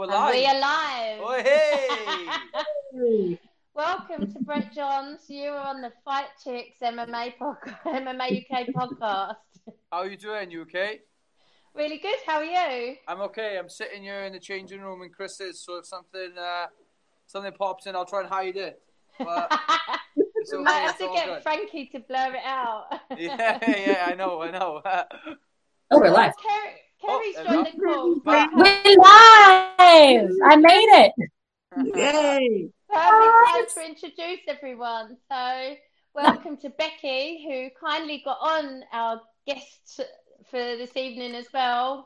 We're And we live. are live. Oh, hey! Welcome to Brett Johns. You are on the Fight Chicks MMA UK podcast. How are you doing? You okay? Really good. How are you? I'm okay. I'm sitting here in the changing room in Chris's, so if something pops in, I'll try and hide it. But it's We okay. might have It's to all get good. Frankie to blur it out. Yeah. I know. Oh, we're live. Kerry's there joined we the call. Back. We're live! I made it! Yay! Perfect time to introduce everyone. So, welcome to Becky, who kindly got on our guest for this evening as well.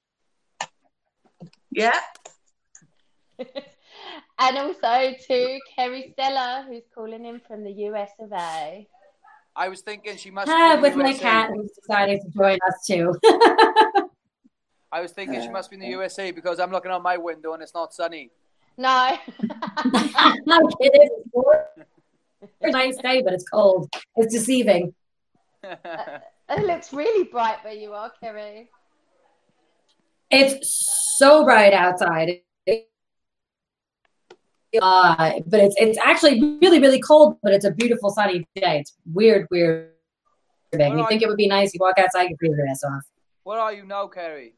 Yeah. And also to Kerry Stella, who's calling in from the US of A. I was thinking she must be in the With USA. my cat who's decided to join us too. I was thinking she must be in the USA because I'm looking out my window and it's not sunny. No. I'm kidding. It's a nice day, but it's cold. It's deceiving. It looks really bright where you are, Kerry. It's so bright outside. But it's actually really, really cold, but it's a beautiful sunny day. It's weird. You think it would be nice, you walk outside, you freeze your ass off. Where are you now, Kerry?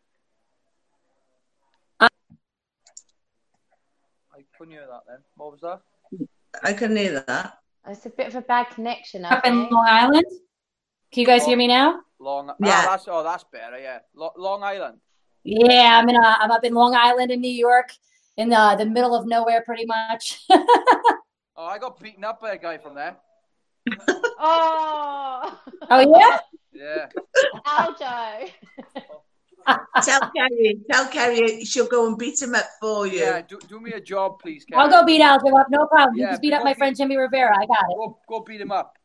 I couldn't hear that then. What was that? I can hear that. It's a bit of a bad connection, I Up in think. Long Island? Can you guys hear me now? Yeah. That's better, yeah. Long Island. Yeah, I'm up in Long Island in New York, in the middle of nowhere, pretty much. Oh, I got beaten up by a guy from there. Oh yeah? Yeah. Aljo. Tell Kerry she'll go and beat him up for you. Yeah, do me a job, please, Kerry. I'll go beat Aljo up, no problem. Yeah, you just beat up my friend Jimmy Rivera. I got it. Go beat him up.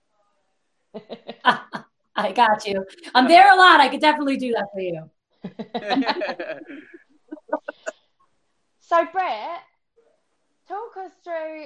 I got you. I'm there a lot. I could definitely do that for you. So, Brett, talk us through.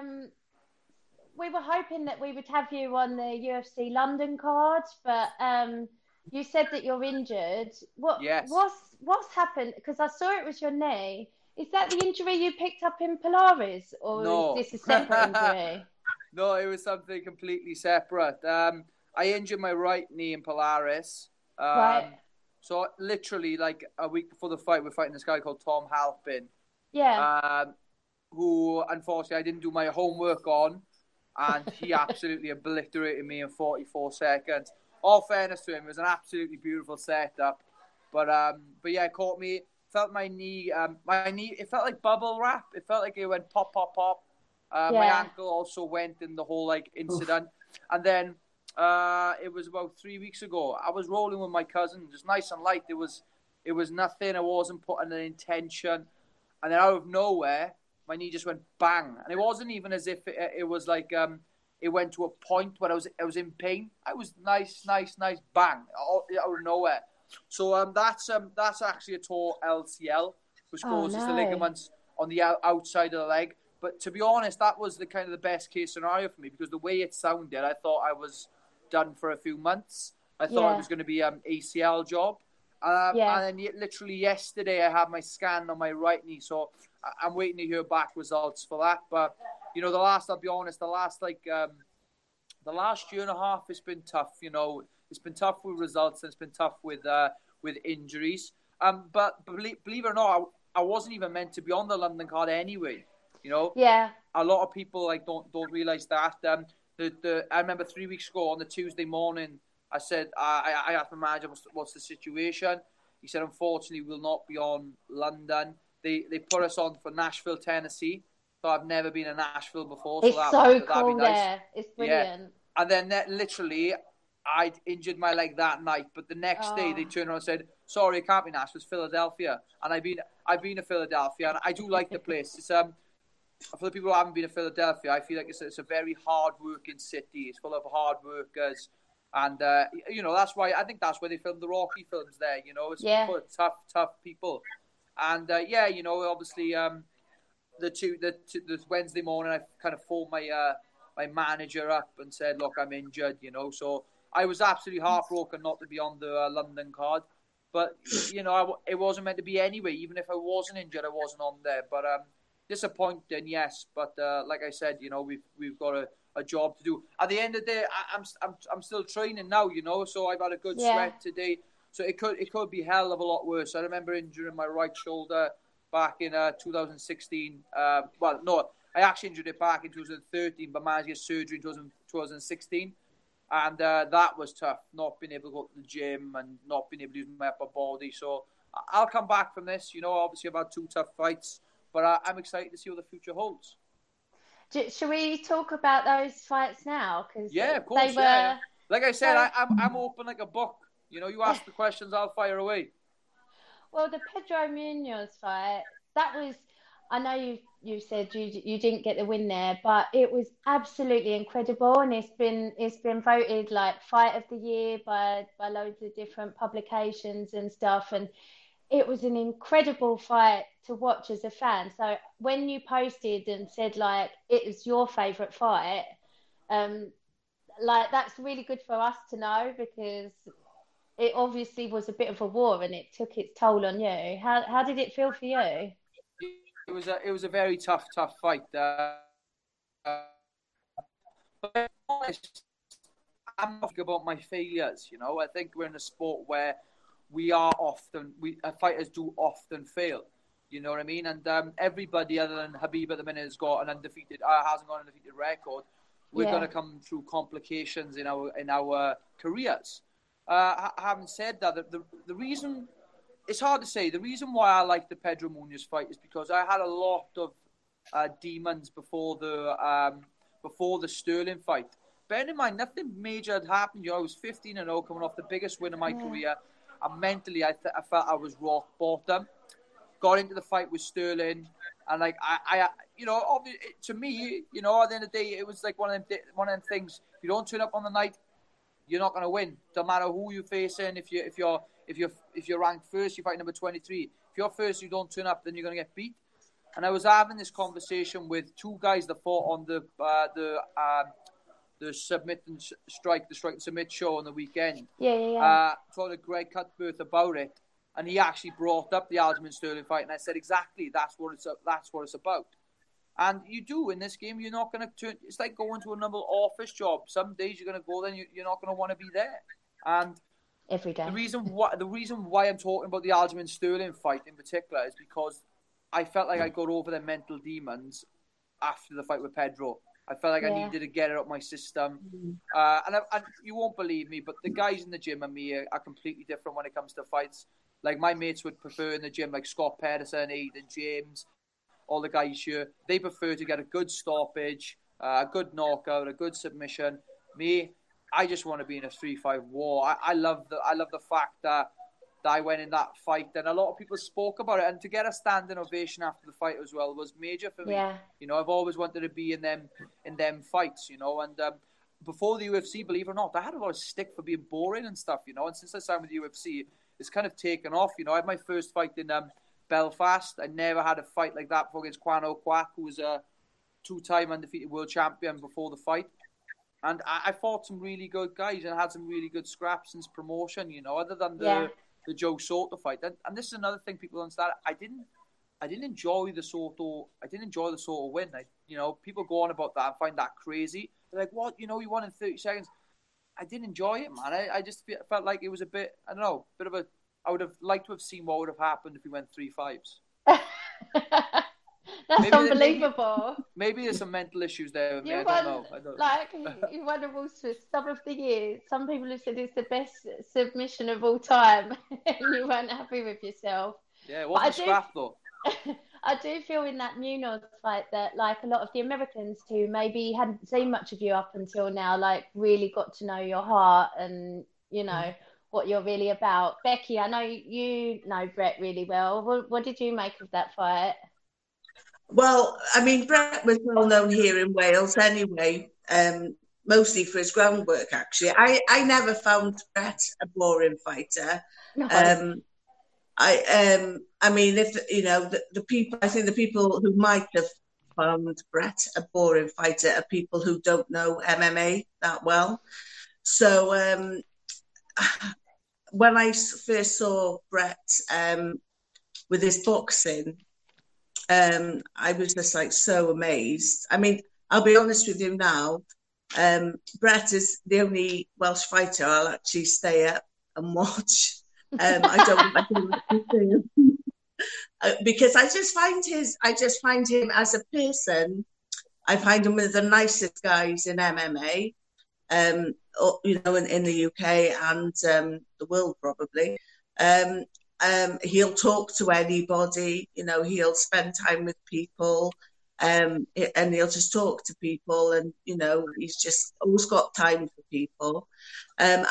We were hoping that we would have you on the UFC London card, but you said that you're injured. Yes. What's happened? Because I saw it was your knee. Is that the injury you picked up in Polaris, or No. is this a separate injury? No, it was something completely separate. I injured my right knee in Polaris. Right. So literally, like a week before the fight, we're fighting this guy called Tom Halpin. Yeah. Who, unfortunately, I didn't do my homework on, and he absolutely obliterated me in 44 seconds. All fairness to him, it was an absolutely beautiful setup. But yeah, it caught me. Felt my knee. It felt like bubble wrap. It felt like it went pop, pop, pop. My ankle also went in the whole incident. And then it was about 3 weeks ago. I was rolling with my cousin, just nice and light. It was nothing. I wasn't putting an intention. And then out of nowhere, my knee just went bang. And it wasn't even as if it was like it went to a point where I was in pain. I was nice bang out of nowhere. So that's actually a tore LCL, which causes the ligaments on the outside of the leg. But to be honest, that was the kind of the best case scenario for me, because the way it sounded, I thought I was done for a few months. I thought it was going to be ACL job. And then literally yesterday I had my scan on my right knee, so I'm waiting to hear back results for that. But I'll be honest, the last year and a half, it's been tough. It's been tough with results, and it's been tough with injuries. But believe it or not, I wasn't even meant to be on the London card anyway. Yeah. A lot of people don't realize that. I remember 3 weeks ago on the Tuesday morning, I said I asked my manager what's the situation. He said, unfortunately, we'll not be on London. They put us on for Nashville, Tennessee. So I've never been in Nashville before. It's so cool that'd be nice. there. It's brilliant. Yeah. And then literally, I'd injured my leg that night, but the next day they turned around and said, "Sorry, it can't be Nashville, it's Philadelphia." And I've been to Philadelphia, and I do like the place. It's for the people who haven't been to Philadelphia, I feel like it's a very hard-working city. It's full of hard workers, and that's why they filmed the Rocky films there. It's full of tough people, and obviously the Wednesday morning I kind of phoned my manager up and said, "Look, I'm injured," so I was absolutely heartbroken not to be on the London card. But, you know, it wasn't meant to be anyway. Even if I wasn't injured, I wasn't on there. But disappointing, yes. But like I said, you know, we've got a job to do. At the end of the day, I'm still training now, you know. So I've had a good sweat today. So it could be hell of a lot worse. I remember injuring my right shoulder back in 2016. Well, no, I actually injured it back in 2013, but managed to get surgery in 2016. And that was tough, not being able to go to the gym and not being able to use my upper body. So I'll come back from this. You know, obviously I've had 2 tough fights, but I'm excited to see what the future holds. Shall we talk about those fights now? Yeah, of course. Yeah. Like I said, I'm open like a book. You know, you ask the questions, I'll fire away. Well, the Pedro Munoz fight, that was, I know you said you didn't get the win there, but it was absolutely incredible, and it's been voted like fight of the year by loads of different publications and stuff, and it was an incredible fight to watch as a fan. So when you posted and said like it was your favourite fight, like that's really good for us to know, because it obviously was a bit of a war and it took its toll on you. How did it feel for you? It was a very tough fight. But I'm not about my failures. You know, I think we're in a sport where fighters do often fail. You know what I mean? And everybody other than Khabib at the minute hasn't got an undefeated record. We're going to come through complications in our careers. Having said that, the reason, it's hard to say, the reason why I like the Pedro Munoz fight is because I had a lot of demons before the Sterling fight. Bearing in mind, nothing major had happened. You know, I was 15-0 coming off the biggest win of my career. And mentally, I felt I was rock bottom. Got into the fight with Sterling. And, like, I you know, to me, you know, at the end of the day, it was like one of them things. If you don't turn up on the night, you're not going to win. Don't matter who you're facing. If you're ranked first, you fight number 23. If you're first, you don't turn up, then you're going to get beat. And I was having this conversation with 2 guys that fought on the Submit and Strike, the Strike and Submit show on the weekend. Talking to Greg Cuthbert about it, and he actually brought up the Aljamain Sterling fight, and I said exactly that's what it's about. And you do in this game. You're not going to turn. It's like going to another office job. Some days you're going to go there, and you're not going to want to be there. And every day. The reason why I'm talking about the Aljamain Sterling fight in particular is because I felt like I got over the mental demons after the fight with Pedro. I felt like I needed to get it out my system. And you won't believe me, but the guys in the gym and me are completely different when it comes to fights. Like my mates would prefer in the gym, like Scott Pedersen, Aidan James, all the guys here, they prefer to get a good stoppage, a good knockout, a good submission. Me, I just want to be in a 3-5 war. I love the fact that I went in that fight, and a lot of people spoke about it. And to get a standing ovation after the fight as well was major for me. You know, I've always wanted to be in them fights. You know, and before the UFC, believe it or not, I had a lot of stick for being boring and stuff. You know, and since I signed with the UFC, it's kind of taken off. You know, I had my first fight in Belfast. I never had a fight like that before against Kwano Kwak, who was a 2-time undefeated world champion before the fight. And I fought some really good guys and had some really good scraps since promotion, you know, other than the Joe Soto fight. And this is another thing people don't understand. I didn't enjoy the Soto win. You know, people go on about that and find that crazy. They're like, what? You know, you won in 30 seconds. I didn't enjoy it, man. I just felt like it was a bit, I don't know, I would have liked to have seen what would have happened if we went 3-5s. That's unbelievable. Maybe there's some mental issues there with me. I don't know. Like, you won a Wolfsmith Sub of the Year. Some people have said it's the best submission of all time. And you weren't happy with yourself. Yeah, it wasn't a scrap, though. I do feel in that Munoz fight that, like, a lot of the Americans who maybe hadn't seen much of you up until now, like, really got to know your heart and, you know, what you're really about. Becky, I know you know Brett really well. What did you make of that fight? Well, I mean, Brett was well known here in Wales anyway, mostly for his groundwork, actually. I never found Brett a boring fighter. No. I mean, if, you know, I think the people who might have found Brett a boring fighter are people who don't know MMA that well. So, when I first saw Brett with his boxing, I was just like so amazed. I mean, I'll be honest with you now. Brett is the only Welsh fighter I'll actually stay up and watch. I don't like to see him. Because I just find him as a person. I find him one of the nicest guys in MMA, you know, in the UK and the world probably. He'll talk to anybody, you know, he'll spend time with people, and he'll just talk to people, and, you know, he's just always got time for people. And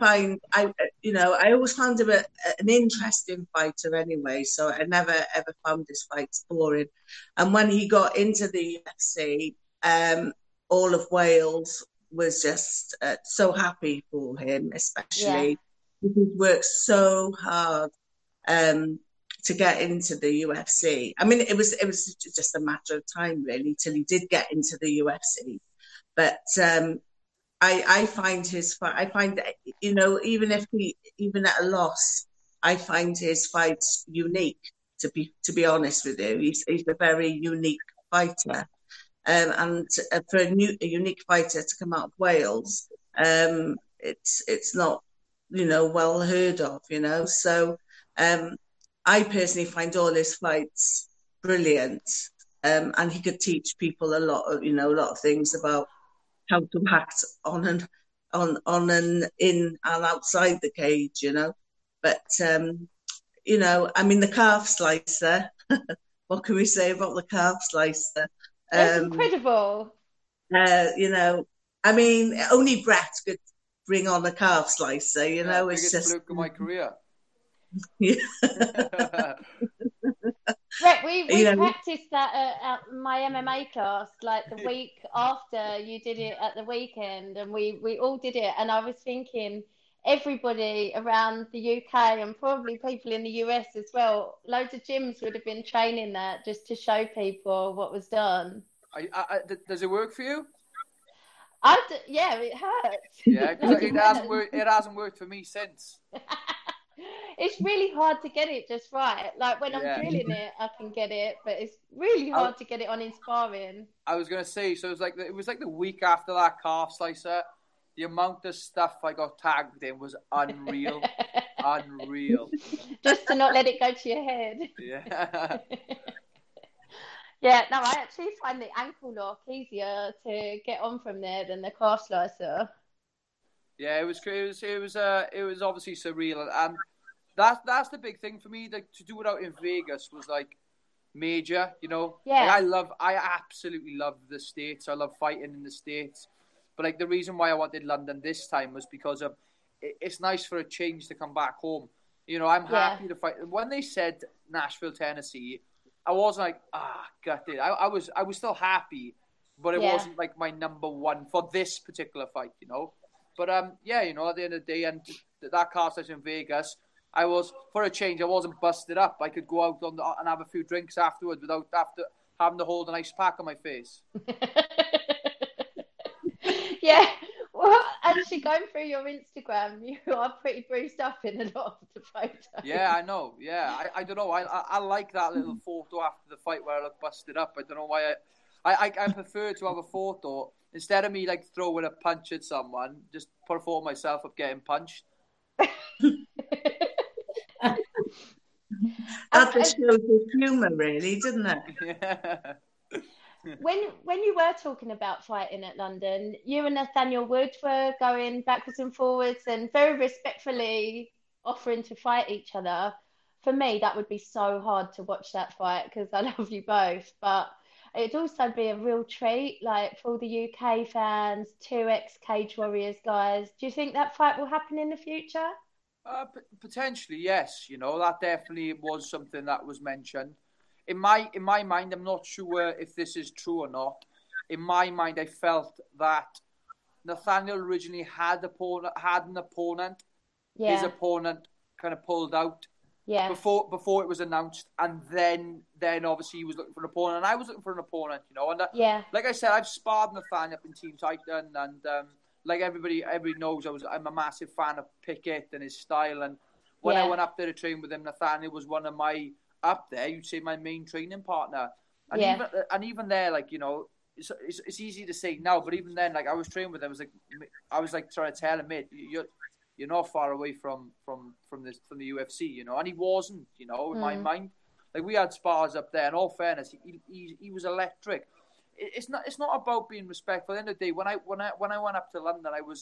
I always found him an interesting fighter anyway, so I never ever found his fights boring. And when he got into the UFC, all of Wales was just so happy for him, especially because he worked so hard to get into the UFC. I mean, it was just a matter of time really till he did get into the UFC. But I find you know, even at a loss, I find his fights unique. To be honest with you, he's a very unique fighter, and for a unique fighter to come out of Wales, it's not, you know, well heard of, you know. So I personally find all his fights brilliant, and he could teach people a lot of things about how to act on and in and outside the cage, you know. But you know, I mean, the calf slicer. What can we say about the calf slicer? It's incredible. You know, I mean, only Brett could bring on a calf slicer. You know, it's biggest just fluke of my career. Yeah. Brett, we practiced that at my MMA class, like the week after you did it at the weekend, and we all did it. And I was thinking, everybody around the UK and probably people in the US as well, loads of gyms would have been training that just to show people what was done. Does it work for you? Yeah, it hurts. Yeah, because it hasn't worked for me since. It's really hard to get it just right. Like when I'm drilling it, I can get it, but it's really hard to get it on in sparring. I was gonna say, so it was like the week after that calf slicer, the amount of stuff I got tagged in was unreal, unreal. Just to not let it go to your head. Yeah. Yeah. No, I actually find the ankle lock easier to get on from there than the calf slicer. Yeah, it was obviously surreal, and that's the big thing for me. Like, to do it out in Vegas was like major, you know. Yeah. Like, I absolutely love the States. I love fighting in the States, but like the reason why I wanted London this time was because of it's nice for a change to come back home. You know, I'm happy to fight. When they said Nashville, Tennessee, I wasn't like gutted. I was still happy, but it wasn't like my number one for this particular fight, you know. But you know, at the end of the day, and that car session in Vegas, I was, for a change, I wasn't busted up. I could go out and have a few drinks afterwards without having to hold an ice pack on my face. Yeah, well, actually, going through your Instagram, you are pretty bruised up in a lot of the photos. Yeah, I know. Yeah, I don't know. I like that little photo after the fight where I look busted up. I don't know why. I prefer to have a photo. Instead of me like throwing a punch at someone, just put a photo of myself of getting punched. That just shows his humour, really, didn't it? Yeah. When you were talking about fighting at London, you and Nathaniel Wood were going backwards and forwards and very respectfully offering to fight each other. For me, that would be so hard to watch that fight because I love you both, but it'd also be a real treat, like for all the UK fans, 2 ex-Cage Warriors guys. Do you think that fight will happen in the future? Potentially, yes. You know, that definitely was something that was mentioned. In my mind, I'm not sure if this is true or not. In my mind, I felt that Nathaniel originally had an opponent. Yeah. His opponent kind of pulled out. Yeah. Before it was announced, and then obviously he was looking for an opponent, and I was looking for an opponent, you know. And like I said, I've sparred Nathaniel up in Team Titan, and like everybody knows, I'm a massive fan of Pickett and his style. And when I went up there to train with him, Nathaniel was one of my, up there, you'd say my main training partner. And even there, like, you know, it's easy to say now, but even then, like, I was training with him, I was like trying to tell him, mate, you're not far away from the UFC, you know, and he wasn't, you know, in my mind. Like, we had spars up there, and all fairness, he was electric. It's not about being respectful. At the end of the day, when I went up to London, I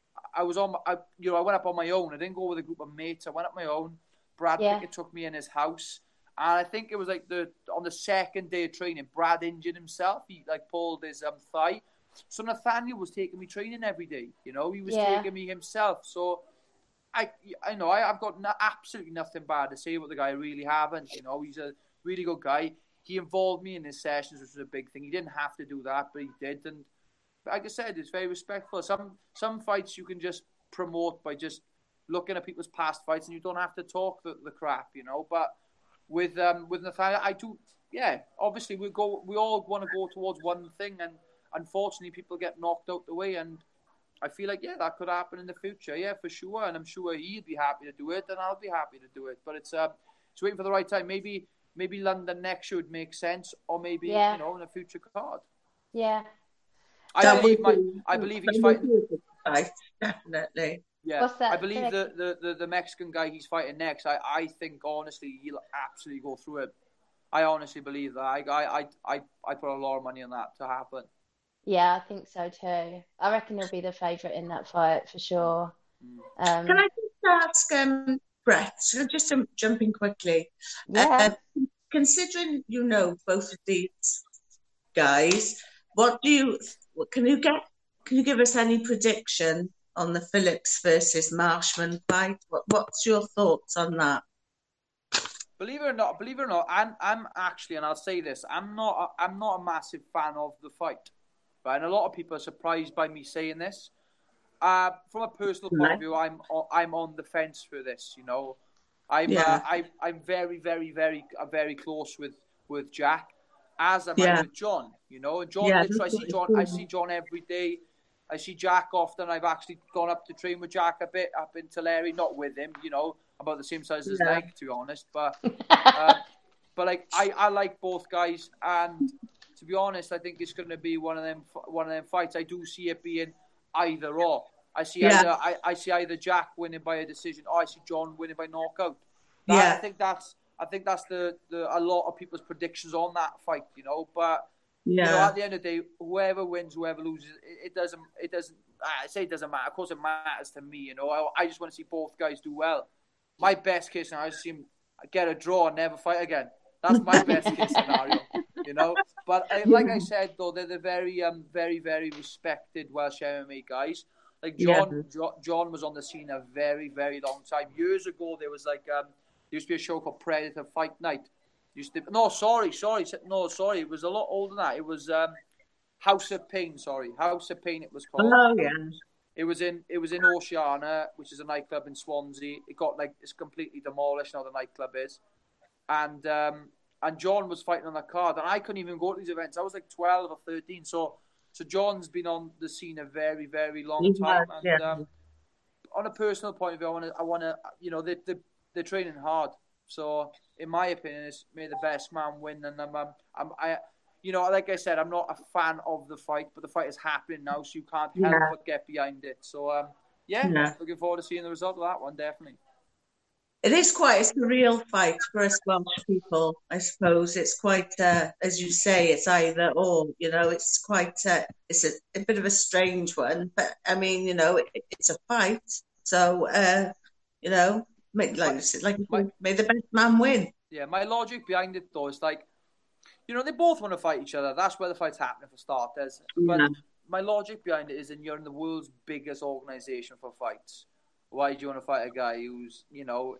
went up on my own. I didn't go with a group of mates. I went up on my own. Brad Pickett took me in his house. And I think it was like on the second day of training, Brad injured himself. He like pulled his thigh. So Nathaniel was taking me training every day. You know, he was taking me himself. So I know I've got absolutely nothing bad to say about the guy. I really haven't. You know, he's a really good guy. He involved me in his sessions, which was a big thing. He didn't have to do that, but he did. And like I said, it's very respectful. Some fights you can just promote by just looking at people's past fights, and you don't have to talk the crap. You know, but with Nathaniel, I do. Yeah, obviously we all want to go towards one thing, and unfortunately people get knocked out the way. And I feel like that could happen in the future. Yeah, for sure. And I'm sure he'd be happy to do it, and I'll be happy to do it. But it's waiting for the right time. Maybe London next year would make sense, or maybe you know, in a future card. Yeah. I believe he's fighting. Definitely. Yeah, what's that? I believe the Mexican guy he's fighting next. I think honestly he'll absolutely go through it. I honestly believe that. I put a lot of money on that to happen. Yeah, I think so too. I reckon he'll be the favourite in that fight for sure. Can I just ask Brett? Just jumping quickly. Yeah. Considering you know both of these guys, can you give us any prediction on the Phillips versus Marshman fight? What's your thoughts on that? Believe it or not, I'm actually, and I'll say this, I'm not a massive fan of the fight, right? And a lot of people are surprised by me saying this. From a personal point of view, I'm on the fence for this. You know, I'm very, very, very, very close with Jack, as am I with John. You know, and John. I see John every day. I see Jack often. I've actually gone up to train with Jack a bit up in Tulare, not with him. You know, about the same size as his leg, to be honest. But like I like both guys, and to be honest, I think it's going to be one of them fights. I do see it being either or. I see either Jack winning by a decision, or I see John winning by knockout. I think that's the a lot of people's predictions on that fight. You know, but. You know, at the end of the day, whoever wins, whoever loses, it doesn't. I say it doesn't matter. Of course, it matters to me. You know, I just want to see both guys do well. My best case scenario is to see them get a draw and never fight again. That's my best case scenario. You know, but like I said, though, they're the very, very, very respected Welsh MMA guys. Like John was on the scene a very, very long time. Years ago, there was there used to be a show called Predator Fight Night. Sorry. It was a lot older than that. It was House of Pain. Sorry, House of Pain. It was called. Oh yeah. It was in Oceana, which is a nightclub in Swansea. It got it's completely demolished now. The nightclub is, and John was fighting on that card, and I couldn't even go to these events. I was like 12 or 13. So John's been on the scene a very, very long time. And on a personal point of view, I want to, you know, they're training hard. So, in my opinion, it's may the best man win. And I, you know, like I said, I'm not a fan of the fight, but the fight is happening now, so you can't help but get behind it. So, looking forward to seeing the result of that one, definitely. It is quite a surreal fight for us Welsh people, I suppose. It's quite, as you say, it's either or. You know, it's quite, it's a bit of a strange one. But I mean, you know, it's a fight. So, you know. May the best man win. Yeah, my logic behind it though is like, you know, they both want to fight each other. That's where the fight's happening for starters. But my logic behind it is, you're in the world's biggest organisation for fights. Why do you want to fight a guy who's, you know,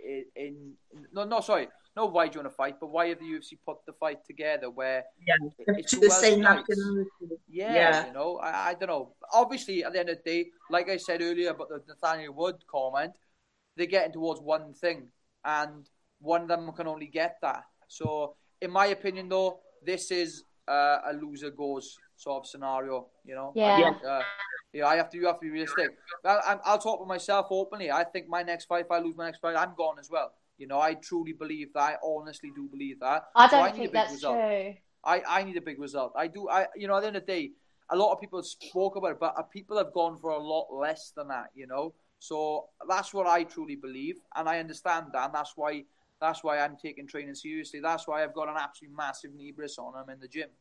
why do you want to fight? But why have the UFC put the fight together where it's the same nationality? Yeah, you know, I don't know. Obviously, at the end of the day, like I said earlier about the Nathaniel Wood comment, they're getting towards one thing, and one of them can only get that. So, in my opinion, though, this is a loser goes sort of scenario. You know, Yeah, you have to be realistic. I'll talk for myself openly. I think my next fight, if I lose my next fight, I'm gone as well. You know, I truly believe that. I honestly do believe that. I So don't need think a big that's result. true. I need a big result. I do. You know, at the end of the day, a lot of people spoke about it, but people have gone for a lot less than that. You know, so that's what I truly believe, and I understand that. And that's why I'm taking training seriously. That's why I've got an absolute massive knee brace on. I'm in the gym.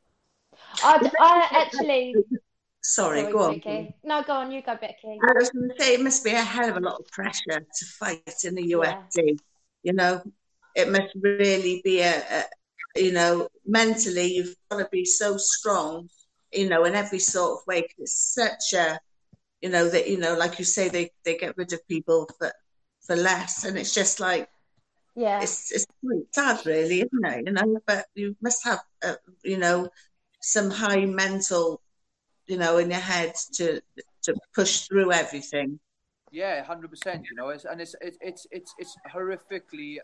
I actually. Sorry, Sorry, go on. Becky. No, go on. You go, Becky. I was going to say, it must be a hell of a lot of pressure to fight in the UFC. You know, it must really be you know, mentally, you've got to be so strong, you know, in every sort of way. 'Cause it's such a, you know, that, you know, like you say, they get rid of people for less. And it's just like, it's quite sad, really, isn't it? You know, but you must have, you know, some high mental, you know, in your head to push through everything. Yeah, 100%. You know, it's horrifically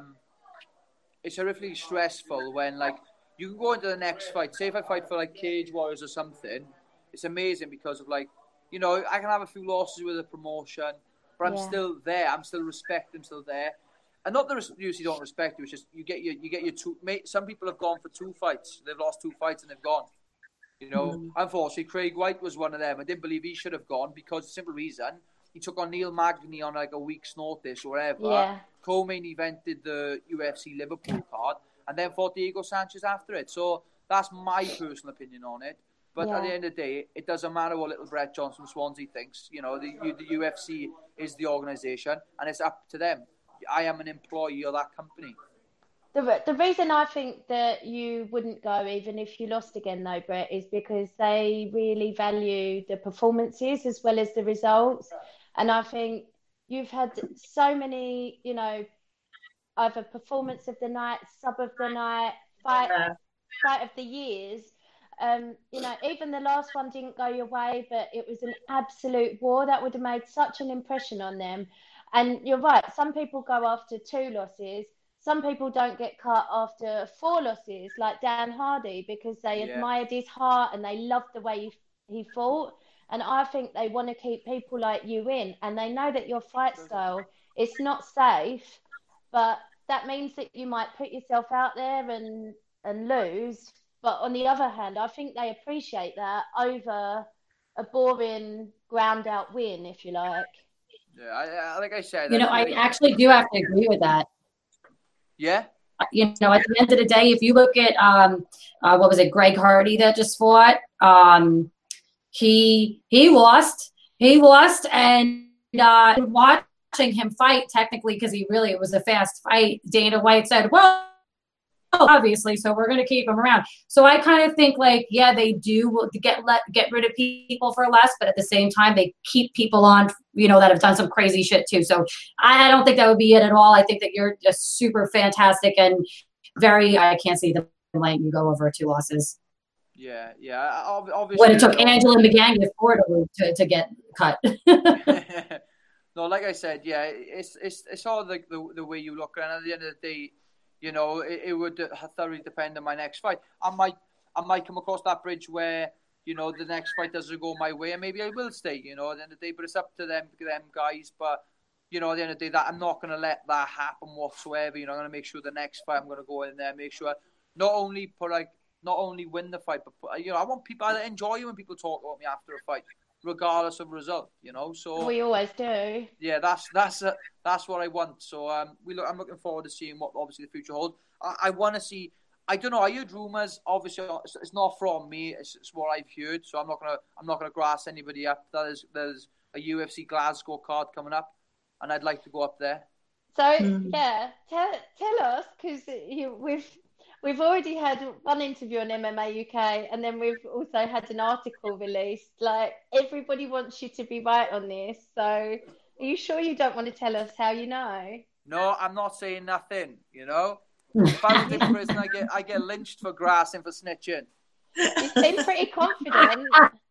it's horrifically stressful when, like, you can go into the next fight. Say if I fight for like Cage Warriors or something, it's amazing because of, like, you know, I can have a few losses with a promotion, but I'm still there. I'm still respected. I'm still there. And not that UFC don't respect you. It's just you get your two. Some people have gone for 2 fights. They've lost 2 fights and they've gone. You know, unfortunately, Craig White was one of them. I didn't believe he should have gone because the simple reason he took on Neil Magny on like a week's notice or whatever. Yeah. Co-main evented the UFC Liverpool card and then fought Diego Sanchez after it. So that's my personal opinion on it. But at the end of the day, it doesn't matter what little Brett Johnson from Swansea thinks. You know, the UFC is the organisation and it's up to them. I am an employee of that company. The reason I think that you wouldn't go even if you lost again, though, Brett, is because they really value the performances as well as the results. And I think you've had so many, you know, either performance of the night, sub of the night, fight of the years. You know, even the last one didn't go your way, but it was an absolute war that would have made such an impression on them. And you're right, some people go after 2 losses. Some people don't get cut after 4 losses, like Dan Hardy, because they admired his heart and they loved the way he fought. And I think they want to keep people like you in, and they know that your fight style is not safe, but that means that you might put yourself out there and lose. But on the other hand, I think they appreciate that over a boring ground out win, if you like. Yeah, like I said, you know, I actually do have to agree with that. Yeah. You know, at the end of the day, if you look at what was it, Greg Hardy that just fought, he lost, and watching him fight technically because it was a fast fight. Dana White said, "Well, obviously, so we're going to keep him around." So I kind of think like, yeah, they do get rid of people for less, but at the same time, they keep people on, you know, that have done some crazy shit too. So I don't think that would be it at all. I think that you're just super fantastic and I can't see them letting you go over 2 losses. Yeah. Obviously, when it took Angela McGann to get cut. No, like I said, yeah, it's all like the way you look at it. And at the end of the day, you know, it would thoroughly depend on my next fight. I might come across that bridge where, you know, the next fight doesn't go my way, and maybe I will stay, you know, at the end of the day. But it's up to them guys. But, you know, at the end of the day, that I'm not going to let that happen whatsoever. You know, I'm going to make sure the next fight I'm going to go in there, make sure not only win the fight, but you know, I want people to enjoy it when people talk about me after a fight, regardless of result. You know, so we always do. Yeah, that's what I want. So I'm looking forward to seeing what obviously the future holds. I want to see. I don't know. I heard rumors. Obviously, it's not from me. It's what I've heard. So I'm not gonna grass anybody up. There's a UFC Glasgow card coming up, and I'd like to go up there. So yeah, tell us, because we've already had one interview on MMA UK, and then we've also had an article released. Like, everybody wants you to be right on this. So are you sure you don't want to tell us how you know? No, I'm not saying nothing. You know, if I was in prison, I get lynched for grassing for snitching. You seem pretty confident.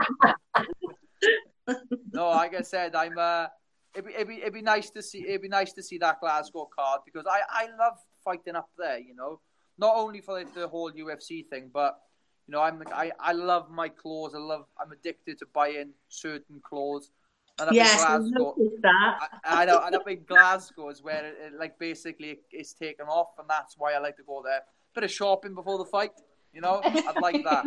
No, like I said, it'd be nice to see. It'd be nice to see that Glasgow card because I love fighting up there. You know, not only for the whole UFC thing, but You know, I love my clothes. I'm addicted to buying certain clothes. And up Yes, in I Glasgow, noticed that. I know, and up in Glasgow is where it like basically it's taken off, and that's why I like to go there. Bit of shopping before the fight, you know. I'd like that.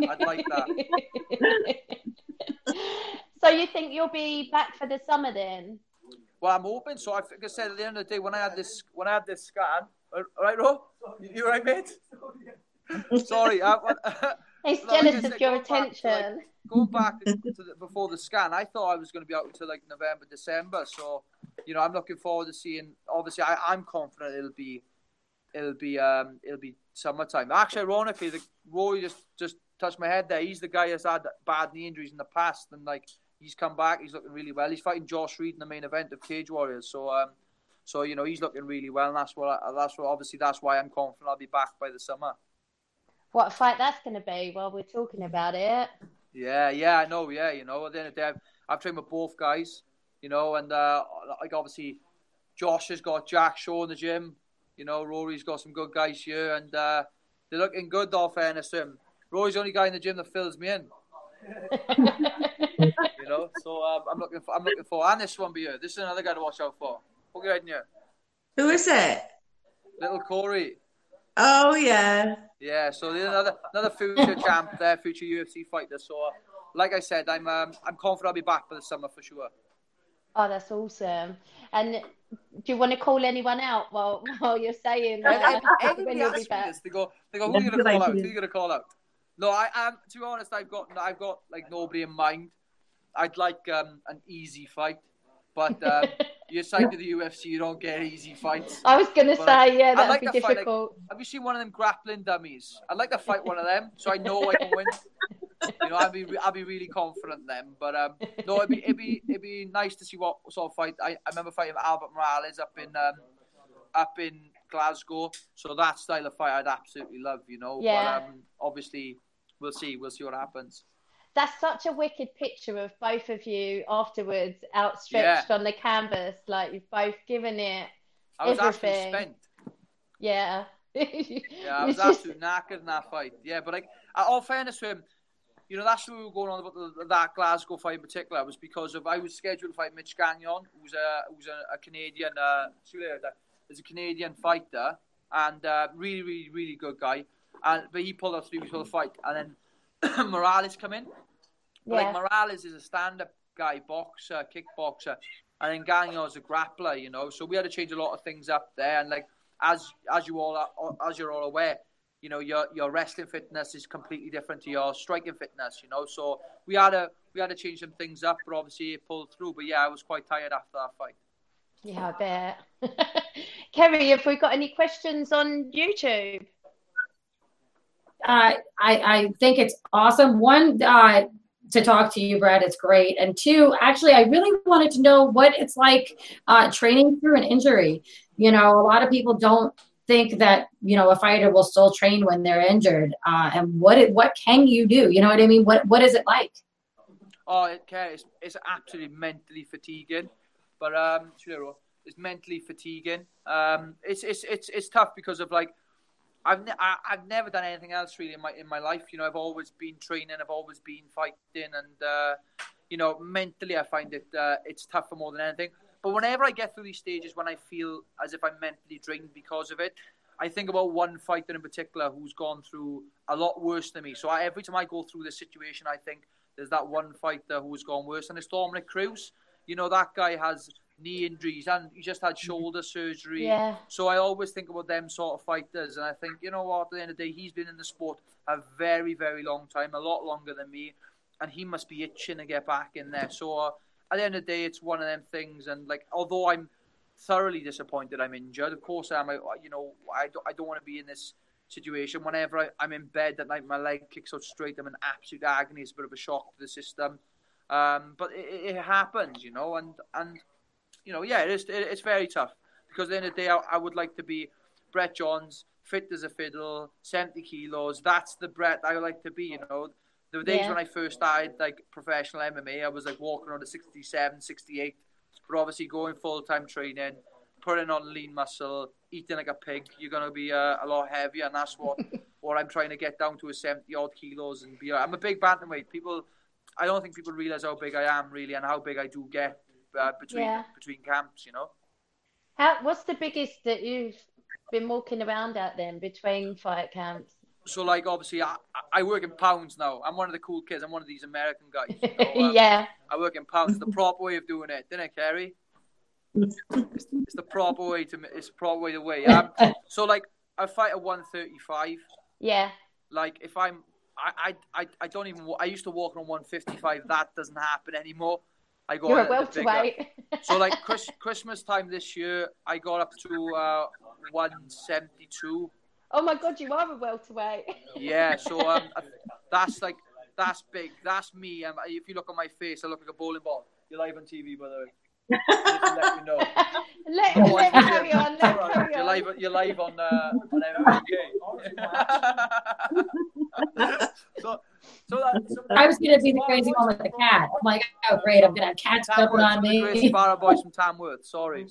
So you think you'll be back for the summer then? Well, I'm hoping so. I think I said at the end of the day when I had this scan, all right, Ro, you all right, mate? Sorry, He's like jealous I of said, your attention. Going back to before the scan, I thought I was going to be out until like November, December. So, you know, I'm looking forward to seeing. Obviously, I'm confident it'll be summertime. Actually, ironically, Roy just touched my head there. He's the guy that's had bad knee injuries in the past, and like he's come back. He's looking really well. He's fighting Josh Reed in the main event of Cage Warriors. So you know he's looking really well, and that's what obviously that's why I'm confident I'll be back by the summer. What a fight that's going to be while we're talking about it. Yeah, I know. Yeah, you know, at the end of the day, I've trained with both guys, you know, and like obviously, Josh has got Jack Shaw in the gym, you know, Rory's got some good guys here, and they're looking good. All fairness to him, Rory's the only guy in the gym that fills me in, you know. So I'm looking for, and this one be here. This is another guy to watch out for. Look right in here. Who is it? Little Corey. Oh, yeah. Yeah, so there's another future champ there, future UFC fighter. So, like I said, I'm confident I'll be back by the summer for sure. Oh, that's awesome. And do you want to call anyone out while you're saying when you'll be back? This. They go, who are you going to call out? Who are you going to call out? No, I am. To be honest, I've got like nobody in mind. I'd like an easy fight, but you're signed to the UFC, you don't get easy fights. I was going to say, yeah, that'd be difficult. Have you seen one of them grappling dummies? I'd like to fight one of them, so I know I can win. You know, I'll be really confident then. But no, it'd be nice to see what sort of fight. I remember fighting Albert Morales up in Glasgow, so that style of fight I'd absolutely love. You know, yeah. But obviously we'll see what happens. That's such a wicked picture of both of you afterwards, outstretched on the canvas, like you've both given it I was everything. actually spent. Yeah. I was absolutely knackered in that fight. Yeah, but like, all fairness to him, you know, that's what we were going on about that Glasgow fight in particular. Was because I was scheduled to fight Mitch Gagnon, who's a Canadian. Is a Canadian fighter and really, really, really good guy. But he pulled out 3 weeks for the fight, and then Morales come in. But like Morales is a stand-up guy, boxer, kickboxer, and then Gagnon is a grappler, you know. So we had to change a lot of things up there. And like as you're all aware, you know, your wrestling fitness is completely different to your striking fitness, you know. So we had to change some things up, but obviously it pulled through. But yeah, I was quite tired after that fight. Yeah, I bet. Kerry, have we got any questions on YouTube? I think it's awesome. One, to talk to you, Brett, it's great. And two, actually, I really wanted to know what it's like training through an injury. You know, a lot of people don't think that, you know, a fighter will still train when they're injured. And what can you do? You know what I mean? What is it like? Oh, it's absolutely mentally fatiguing. But it's mentally fatiguing. It's tough because of like I've never done anything else really in my life. You know, I've always been training, I've always been fighting, and you know, mentally I find it's tougher more than anything. But whenever I get through these stages when I feel as if I'm mentally drained because of it, I think about one fighter in particular who's gone through a lot worse than me. So every time I go through this situation, I think there's that one fighter who's gone worse, and it's Dominic Cruz. You know, that guy has knee injuries and he just had shoulder surgery. Yeah. So I always think about them sort of fighters, and I think, you know what, at the end of the day, he's been in the sport a very, very long time, a lot longer than me, and he must be itching to get back in there. So at the end of the day, it's one of them things, and like, although I'm thoroughly disappointed I'm injured, of course I am. You know, I don't want to be in this situation. Whenever I'm in bed at night, my leg kicks out straight, I'm in absolute agony. It's a bit of a shock to the system. But it happens, you know, and you know, yeah, it's very tough, because at the end of the day, I would like to be Brett Johns, fit as a fiddle, 70 kilos. That's the Brett I would like to be, you know. The days when I first started, like, professional MMA, I was, like, walking around at 67, 68. But obviously going full-time training, putting on lean muscle, eating like a pig, you're going to be a lot heavier, and that's what I'm trying to get down to is 70-odd kilos. And I'm a big bantamweight. I don't think people realise how big I am, really, and how big I do get between camps, you know. What's the biggest that you've been walking around at then between fight camps? So, like, obviously, I work in pounds now. I'm one of the cool kids. I'm one of these American guys. You know? Yeah. I work in pounds. The proper way of doing it, didn't it, Kerry? It's the proper way to weigh. So, like, I fight at 135. Yeah. Like, if I don't even. I used to walk on 155. That doesn't happen anymore. I go. You're a welterweight. So, like, Christmas time this year, I got up to 172. Oh my God, you are a welterweight. Yeah, so that's big. That's me. If you look at my face, I look like a bowling ball. You're live on TV, by the way. Just to let you know. Let carry on. You're live on MMA. so I was gonna be the crazy one with the cat. I'm like, oh great, I'm gonna have cats jumping on me. Gracie Barra boys from Tamworth. Sorry.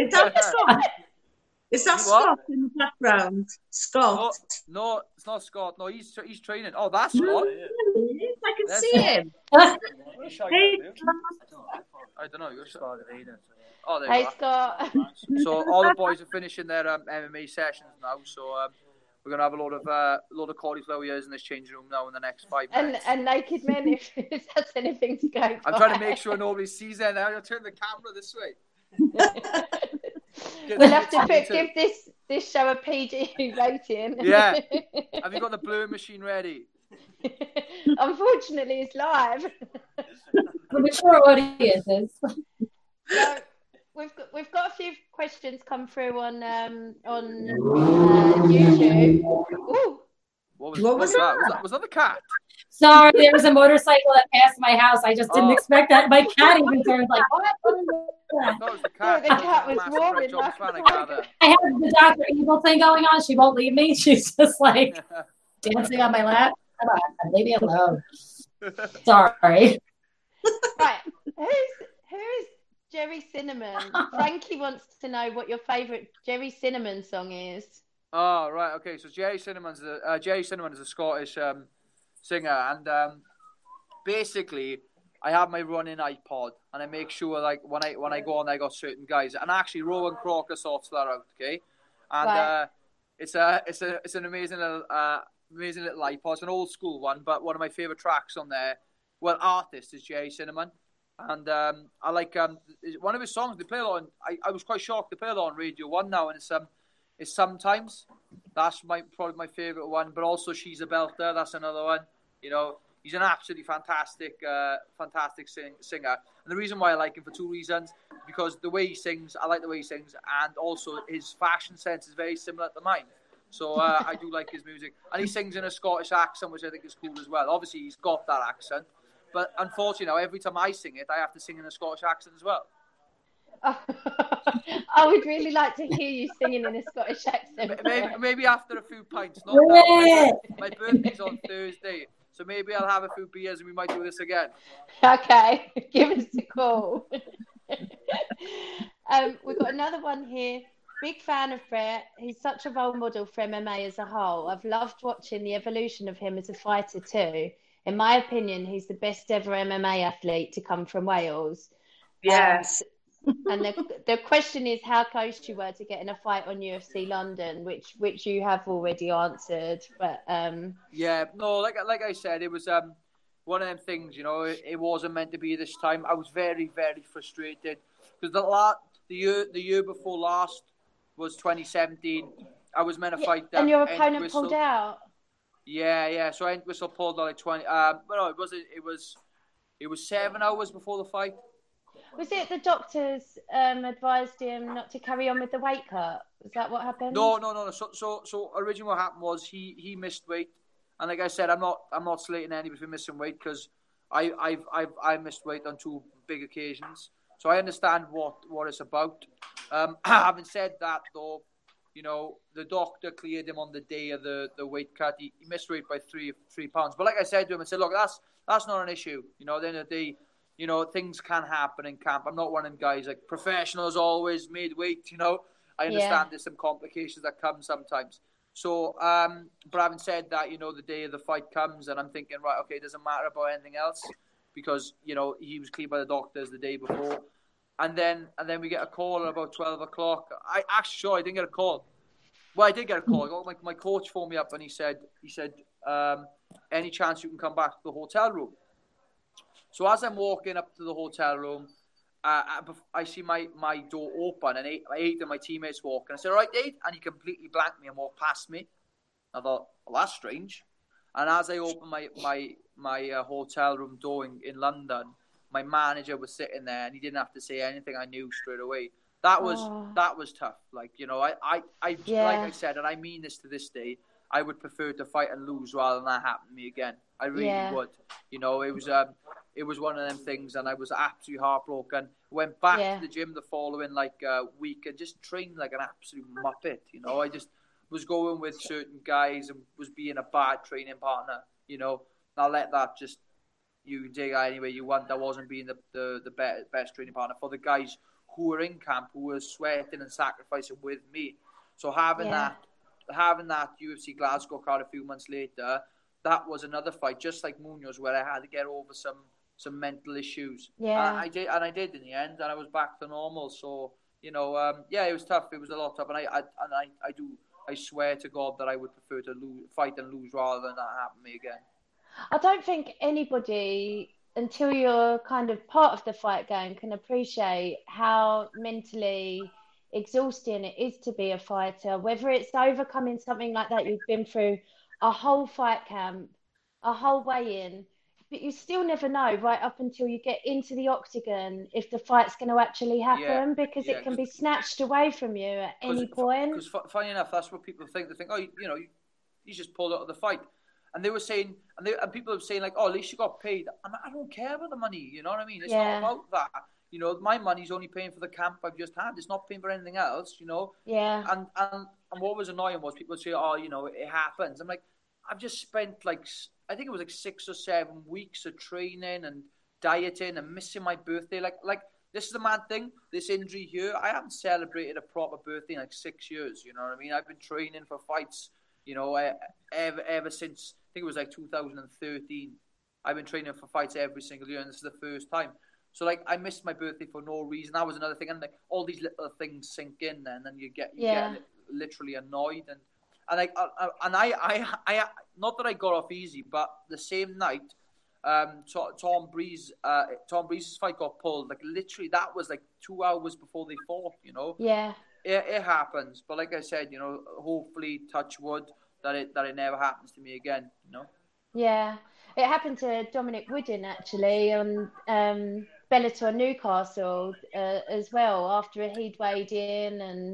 Is that Scott in the background? Scott? No, it's not Scott. No, he's training. Oh, that's Scott. I can see him. Hey, I don't know. You're Scott. Oh, there you are. Scott. So all the boys are finishing their MMA sessions now. So we're gonna have a lot of cauliflower ears in this changing room now in the next 5 minutes. And naked men, if that's anything to go by. I'm trying to make sure nobody sees it. Now I'll turn the camera this way. We'll have to give this show a PG rating. Yeah. Have you got the blue machine ready? Unfortunately, it's live. For mature audiences. So we've got a few questions come through on YouTube. Ooh. What was that? Was that the cat? Sorry, there was a motorcycle that passed my house. I just didn't expect that. My cat even turned like, what? That was the cat. The cat was roaring. I have the Dr. Evil thing going on. She won't leave me. She's just like dancing on my lap. Come on, leave me alone. Sorry. Right. Who's Jerry Cinnamon? Frankie wants to know what your favourite Jerry Cinnamon song is. Oh, right. Okay. So Jerry Cinnamon is a Scottish singer, and basically I have my running iPod, and I make sure like when I go on, I got certain guys, and actually Rowan Crocker sorts that out. Okay, and right. It's an amazing little iPod. It's an old school one, but one of my favourite tracks on there. Well, artist is Jerry Cinnamon, and I like one of his songs. They play it on. I was quite shocked. They play it on Radio 1 now, and it's Sometimes. That's probably my favourite one, but also She's a Belter. That's another one. You know, he's an absolutely fantastic singer. And the reason why I like him for two reasons, because the way he sings, I like the way he sings, and also his fashion sense is very similar to mine. So I do like his music. And he sings in a Scottish accent, which I think is cool as well. Obviously, he's got that accent. But unfortunately, now, every time I sing it, I have to sing in a Scottish accent as well. I would really like to hear you singing in a Scottish accent. Maybe after a few pints. Not now. My birthday's on Thursday, so maybe I'll have a few beers and we might do this again. Okay, give us a call. We've got another one here. Big fan of Brett. He's such a role model for MMA as a whole. I've loved watching the evolution of him as a fighter too. In my opinion, he's the best ever MMA athlete to come from Wales. Yes. And the question is how close you were to getting a fight on UFC London, which you have already answered. But yeah, no, like I said, it was one of them things. You know, it wasn't meant to be this time. I was very, very frustrated because the year before last was 2017. I was meant to fight them. And your opponent pulled out. Yeah. So Entwistle pulled out like 20. But no, it was 7 hours before the fight. Was it the doctors advised him not to carry on with the weight cut? Is that what happened? No. So originally what happened was he missed weight, and like I said, I'm not slating anybody for missing weight because I missed weight on two big occasions. So I understand what it's about. Having said that, though, you know, the doctor cleared him on the day of the weight cut. He missed weight by 3 pounds. But like I said to him, I said, look, that's not an issue. You know, at the end of the day, you know, things can happen in camp. I'm not one of them guys, like, professionals always mid-weight, you know. I understand there's some complications that come sometimes. So, but having said that, you know, the day of the fight comes and I'm thinking, right, okay, it doesn't matter about anything else because, you know, he was cleared by the doctors the day before. And then we get a call at about 12 o'clock. I didn't get a call. Well, I did get a call. My coach phoned me up and he said, any chance you can come back to the hotel room? So as I'm walking up to the hotel room, I see my door open and eight of my teammates walk. And I said, all right, Dave. And he completely blanked me and walked past me. I thought, well, that's strange. And as I opened my hotel room door in London, my manager was sitting there and he didn't have to say anything. I knew straight away. That was tough. Like, you know, like I said, and I mean this to this day, I would prefer to fight and lose rather than that happen to me again. I really would. You know, it was one of them things, and I was absolutely heartbroken. Went back to the gym the following week and just trained like an absolute muppet. You know, I just was going with certain guys and was being a bad training partner. You know, I'll let that just you dig out any way you want. That wasn't being the best training partner for the guys who were in camp, who were sweating and sacrificing with me. So having that UFC Glasgow card a few months later, that was another fight, just like Munoz, where I had to get over some mental issues. Yeah, and I did in the end, and I was back to normal. So, you know, it was tough. It was a lot tough, and I swear to God that I would prefer to fight and lose rather than that happen to me again. I don't think anybody, until you're kind of part of the fight game, can appreciate how mentally exhausting it is to be a fighter, whether it's overcoming something like that. You've been through a whole fight camp, a whole weigh-in, but you still never know right up until you get into the octagon if the fight's going to actually happen, because it can be snatched away from you at any point. Because funny enough, that's what people think. They think, oh, you know, you just pulled out of the fight. And they were saying, and people were saying like, oh, at least you got paid. I don't care about the money, you know what I mean? It's not about that. You know, my money's only paying for the camp I've just had. It's not paying for anything else, you know? Yeah. And what was annoying was people would say, oh, you know, it happens. I'm like, I've just spent I think it was like 6 or 7 weeks of training and dieting and missing my birthday. Like this is the mad thing, this injury here, I haven't celebrated a proper birthday in like 6 years, you know what I mean? I've been training for fights, you know, ever since, I think it was like 2013. I've been training for fights every single year, and this is the first time. So, like, I missed my birthday for no reason. That was another thing. And, like, all these little things sink in, and then you get literally annoyed. And I not that I got off easy, but the same night, Tom Breeze's fight got pulled. Like, literally, that was, like, 2 hours before they fought, you know? Yeah. It happens. But like I said, you know, hopefully, touch wood, that it never happens to me again, you know? Yeah. It happened to Dominic Wooden, actually, on Bellator Newcastle as well, after he'd weighed in. And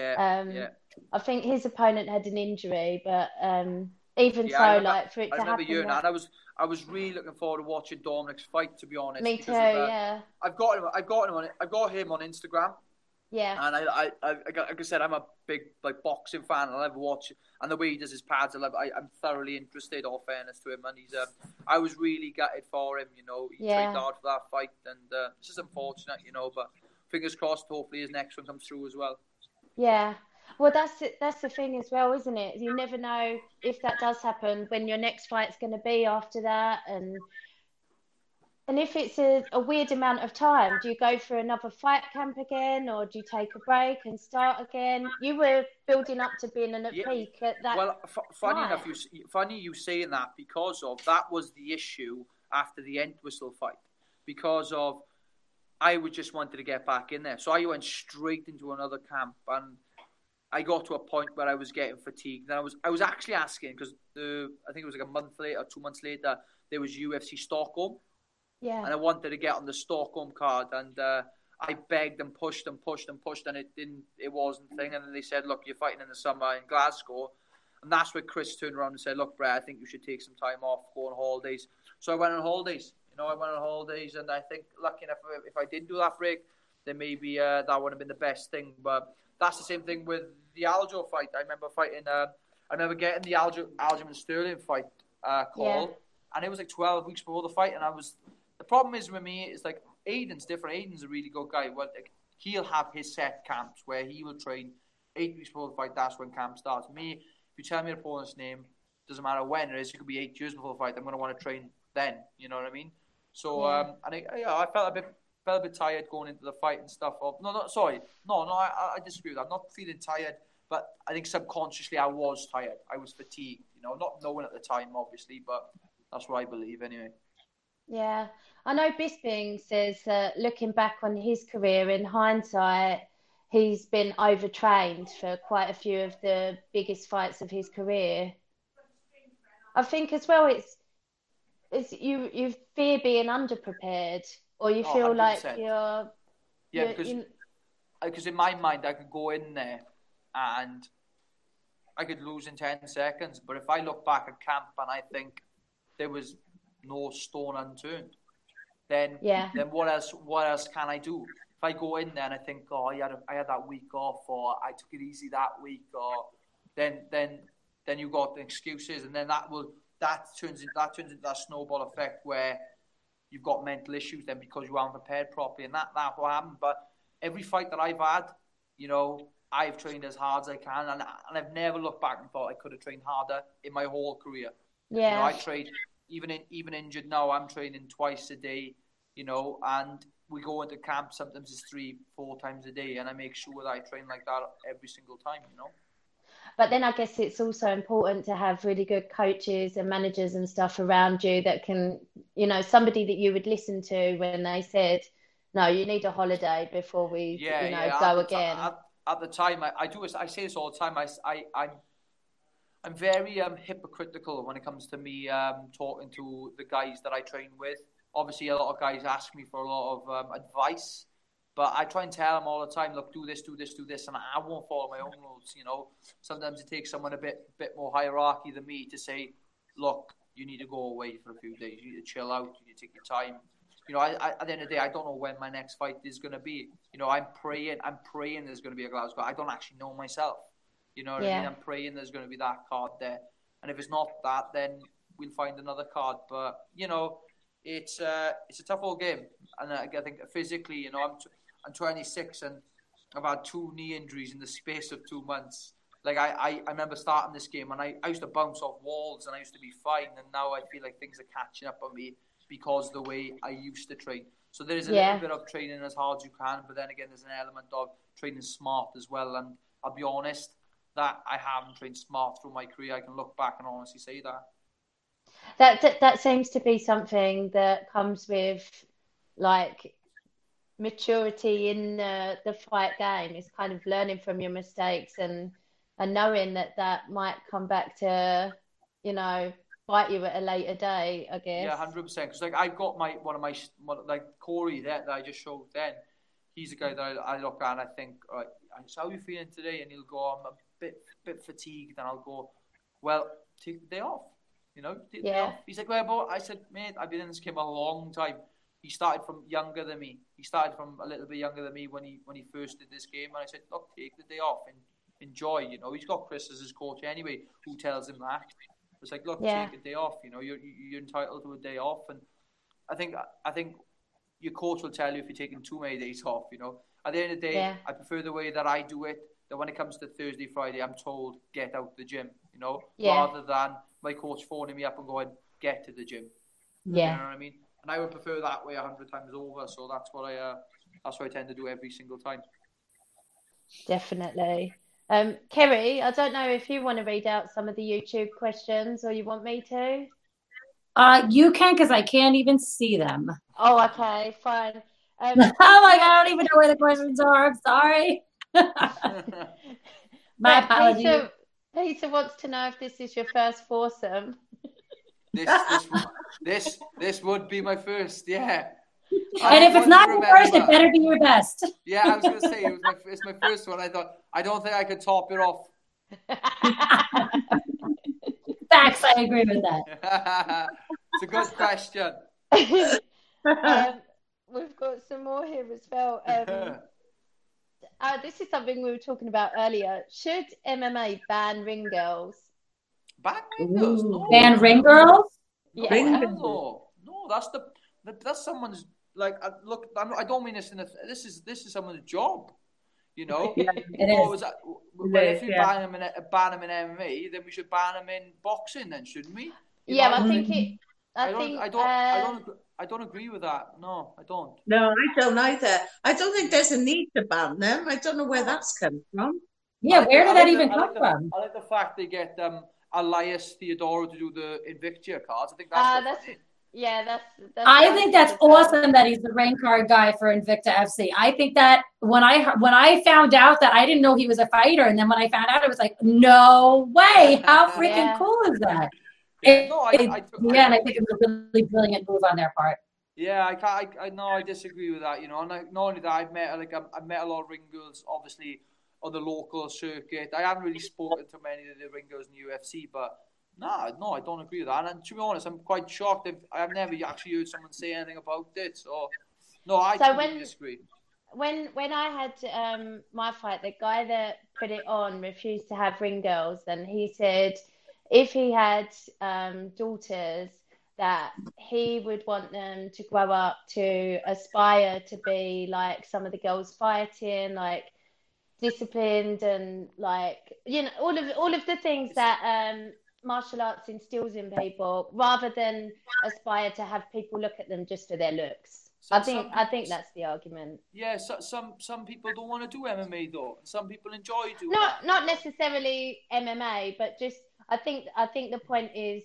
I think his opponent had an injury, but even so, like, for it to happen. And I was really looking forward to watching Dominic's fight, to be honest. Me too, yeah. I've got him on Instagram. Yeah. And I like I said, I'm a big boxing fan. I love watching, and the way he does his pads, I'm thoroughly interested. All fairness to him, and I was really gutted for him. You know, he trained hard for that fight, and it's just unfortunate, you know. But fingers crossed, hopefully his next one comes through as well. Yeah. Well, that's it. That's the thing as well, isn't it? You never know if that does happen, when your next fight's going to be after that, and if it's a weird amount of time, do you go for another fight camp again, or do you take a break and start again? You were building up to being at peak at that. Well, funny you saying that, because of that was the issue after the Entwistle fight, because of I would just wanted to get back in there, so I went straight into another camp, and I got to a point where I was getting fatigued. And I was actually asking, because I think it was like a month later, or 2 months later, there was UFC Stockholm. Yeah. And I wanted to get on the Stockholm card, and I begged and pushed, and it wasn't a thing. And then they said, look, you're fighting in the summer in Glasgow. And that's where Chris turned around and said, look, Brett, I think you should take some time off, go on holidays. So I went on holidays. You know, and I think, lucky enough, if I did do that break, then maybe that would have been the best thing. But that's the same thing with the Aljo fight. I remember getting the Aljamain Sterling fight call, and it was like 12 weeks before the fight, and the problem is with me is like Aiden's different. Aiden's a really good guy. Well, like, he'll have his set camps where he will train 8 weeks before the fight. That's when camp starts. Me, if you tell me an opponent's name, doesn't matter when it is. It could be 8 years before the fight. I'm going to want to train then. You know what I mean? So and I felt a bit tired going into the fight and stuff. I disagree with that. I'm not feeling tired, but I think subconsciously I was tired. I was fatigued. You know, not knowing at the time, obviously, but that's what I believe anyway. Yeah, I know Bisping says that looking back on his career in hindsight, he's been overtrained for quite a few of the biggest fights of his career. I think as well, it's you fear being underprepared, or you feel 100%. like because in my mind I could go in there and I could lose in 10 seconds, but if I look back at camp and I think there was no stone unturned, then what else can I do? If I go in there and I think, oh, I had that week off, or I took it easy that week, or then you got the excuses, and then that turns into that snowball effect where you've got mental issues then because you haven't prepared properly, and that what happened. But every fight that I've had, you know, I've trained as hard as I can, and I've never looked back and thought I could have trained harder in my whole career. Yeah. You know, I train even injured now. I'm training twice a day, you know, and we go into camp sometimes it's 3-4 times a day, and I make sure that I train like that every single time, you know. But then I guess it's also important to have really good coaches and managers and stuff around you that can, you know, somebody that you would listen to when they said, no, you need a holiday before we, go again. At the time, I say this all the time. I'm very hypocritical when it comes to me talking to the guys that I train with. Obviously, a lot of guys ask me for a lot of advice, but I try and tell them all the time, look, do this, and I won't follow my own rules, you know. Sometimes it takes someone a bit more hierarchy than me to say, look, you need to go away for a few days, you need to chill out, you need to take your time. You know, at the end of the day, I don't know when my next fight is going to be. You know, I'm praying there's going to be a Glasgow. I don't actually know myself. You know what I mean? I'm praying there's going to be that card there. And if it's not that, then we'll find another card. But, you know, it's a tough old game. And I think physically, you know, I'm 26 and I've had 2 knee injuries in the space of 2 months. Like, I remember starting this game and I used to bounce off walls and I used to be fine. And now I feel like things are catching up on me because the way I used to train. So there is a little bit of training as hard as you can. But then again, there's an element of training smart as well. And I'll be honest, that I haven't trained smart through my career. I can look back and honestly say that. That seems to be something that comes with like maturity in the fight game. It's kind of learning from your mistakes and knowing that might come back to, you know, bite you at a later day, I guess. Yeah, 100%. Because like I've got Corey that I just showed then. He's a guy that I look at and I think, all right, so how are you feeling today? And he'll go, I'm a bit fatigued. And I'll go, well, take the day off. You know, take the day off. He's like, well, but I said, mate, I've been in this game a long time. He started from younger than me. He started from a little bit younger than me when he first did this game. And I said, look, take the day off and enjoy. You know, he's got Chris as his coach anyway, who tells him that. It's like, look, take a day off. You know, you're entitled to a day off. And I think your coach will tell you if you're taking too many days off, you know. At the end of the day, I prefer the way that I do it, that when it comes to Thursday, Friday, I'm told, get out the gym, you know, rather than my coach phoning me up and going, get to the gym. Yeah. You know what I mean? And I would prefer that way 100 times over, so that's what I tend to do every single time. Definitely. Kerry, I don't know if you want to read out some of the YouTube questions or you want me to? You can, because I can't even see them. Oh, okay, fine. I'm like, I don't even know where the questions are. I'm sorry. My apologies. Peter wants to know if this is your first foursome. This would be my first, yeah. And if it's not your first, it better be your best. Yeah, I was going to say it's my first one. I don't think I could top it off. Facts, I agree with that. It's a good question. We've got some more here as well. This is something we were talking about earlier. Should MMA ban ring girls? Ban ring girls? No. Ban ring girls? Yeah. No, that's that's someone's like. Look, I don't mean this in this is someone's job. You know, It is. Well, if we ban him in MMA, then we should ban him in boxing, then shouldn't we? I think I don't agree with that. No, I don't. No, I don't either. I don't think there's a need to ban them. I don't know where that's come from. Yeah, where did that even come from? I like the fact they get Elias Theodoro to do the Invicta cards. I think that's I think that's awesome that he's the rank card guy for Invicta FC. I think that when I found out that, I didn't know he was a fighter, and then when I found out, it was like, no way! How freaking cool is that? And I think it was a really brilliant move on their part. Yeah, I disagree with that. You know, and not only that, I've met a lot of ring girls, obviously, on the local circuit. I haven't really spoken to many of the ring girls in the UFC, but. No, I don't agree with that. And to be honest, I'm quite shocked. I've never actually heard someone say anything about it. So, no, I totally disagree. When I had my fight, the guy that put it on refused to have ring girls, and he said if he had daughters, that he would want them to grow up to aspire to be like some of the girls fighting, like disciplined and like, you know, all of the things that martial arts instills in people, rather than aspire to have people look at them just for their looks. I think that's the argument. Yeah, some people don't want to do MMA though. Some people enjoy doing not necessarily MMA, but just I think the point is,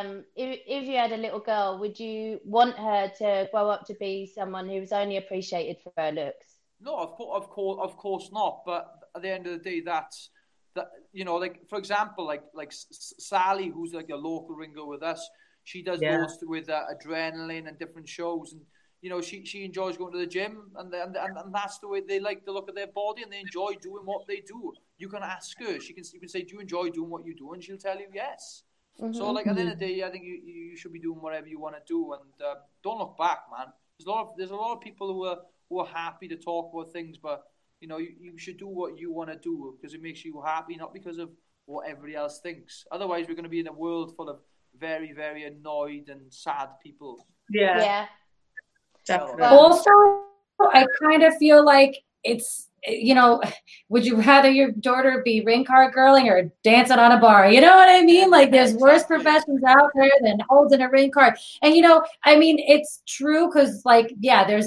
if you had a little girl, would you want her to grow up to be someone who's only appreciated for her looks? No, of course not. But at the end of the day, that's. You know, like for example, like Sally, who's like a local ringer with us, she does those with adrenaline and different shows, and you know she enjoys going to the gym, and that's the way they like to look at their body, and they enjoy doing what they do. You can ask her, you can say, do you enjoy doing what you do, and she'll tell you yes. Mm-hmm. So like at the end of the day, I think you should be doing whatever you want to do, and don't look back, man. There's a lot of people who are happy to talk about things, but. You know, you should do what you want to do because it makes you happy, not because of what everybody else thinks. Otherwise, we're going to be in a world full of very, very annoyed and sad people. Yeah. Definitely. Also, I kind of feel like it's, you know, would you rather your daughter be ring card girling or dancing on a bar? You know what I mean? Like, there's worse professions out there than holding a ring card. And, you know, I mean, it's true because, like, yeah, there's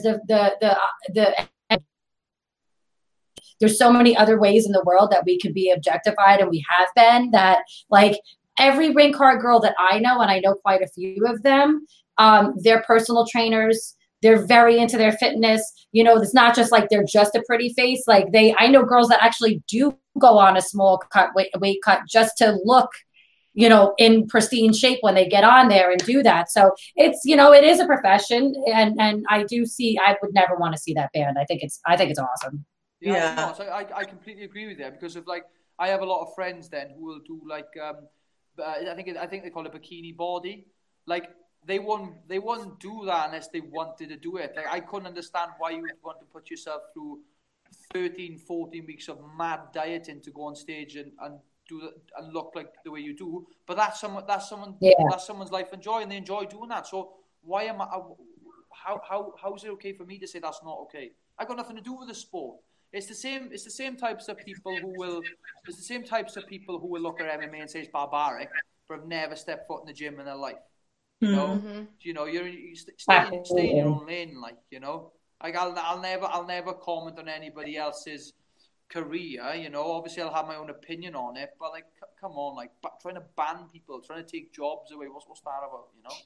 there's so many other ways in the world that we could be objectified, and we have been, that like every ring card girl that I know, and I know quite a few of them, they're personal trainers. They're very into their fitness. You know, it's not just like they're just a pretty face. Like I know girls that actually do go on a small weight cut just to look, you know, in pristine shape when they get on there and do that. So it's, you know, it is a profession, and I would never want to see that banned. I think it's awesome. Yeah. So I completely agree with that, because of like I have a lot of friends then who will do like I think they call it bikini body. Like they won't do that unless they wanted to do it. Like I couldn't understand why you would want to put yourself through 13, 14 weeks of mad dieting to go on stage and do that and look like the way you do. But that's someone's life and joy, and they enjoy doing that. So why am I? How is it okay for me to say that's not okay? I got nothing to do with the sport. It's the same types of people who will look at MMA and say it's barbaric, but have never stepped foot in the gym in their life. You know, Mm-hmm. you know, you stay in your own lane, like, you know. Like I'll never comment on anybody else's career. You know, obviously I'll have my own opinion on it, but like, come on, like trying to ban people, trying to take jobs away. What's that about? You know.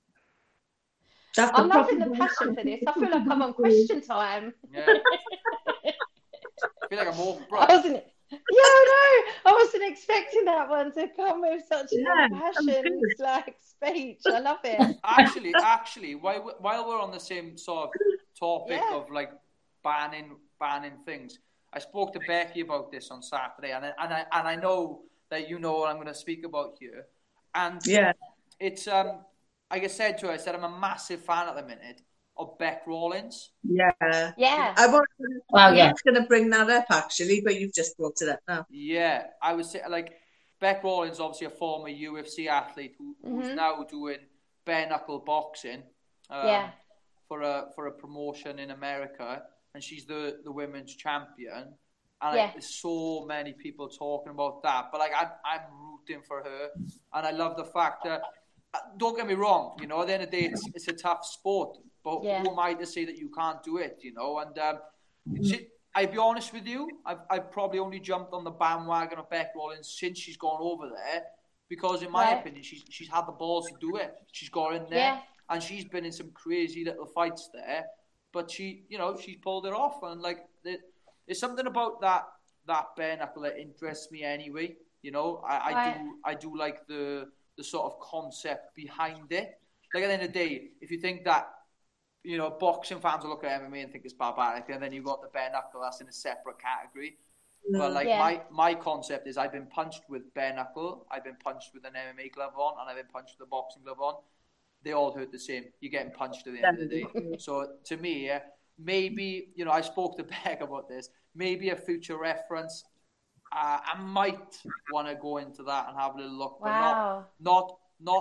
I'm loving the passion for this. I feel like I'm on Question Time. Yeah. I feel like I'm all bright. I wasn't expecting that one to come with such a passion like speech. I love it. Actually, while we're on the same sort of topic of like banning things, I spoke to Becky about this on Saturday, and I know that you know what I'm going to speak about here, and it's like I said to her, I'm a massive fan at the minute of Beck Rawlins. Yeah. I was going to bring that up actually, but you've just brought it up now. Yeah, I was saying, like, Beck Rawlins, obviously a former UFC athlete who's now doing bare knuckle boxing. for a promotion in America, and she's the women's champion. And Yeah. there's so many people talking about that. But like I'm rooting for her, and I love the fact that don't get me wrong, you know, at the end of the day it's a tough sport. But Yeah. who am I to say that you can't do it, you know? And I'll be honest with you, I've probably only jumped on the bandwagon of Beck Rollins since she's gone over there, because in my opinion, she's had the balls to do it. She's got in there, and she's been in some crazy little fights there, but she's pulled it off. And like there's something about that bare knuckle that interests me anyway. You know, I do like the sort of concept behind it. Like at the end of the day, if you think that, you know, boxing fans will look at MMA and think it's barbaric, and then you've got the bare knuckle, that's in a separate category. But like my concept is I've been punched with bare knuckle, I've been punched with an MMA glove on, and I've been punched with a boxing glove on. They all hurt the same. You're getting punched at the end of the day. So to me, maybe, you know, I spoke to Beck about this, maybe a future reference. I might want to go into that and have a little look, but not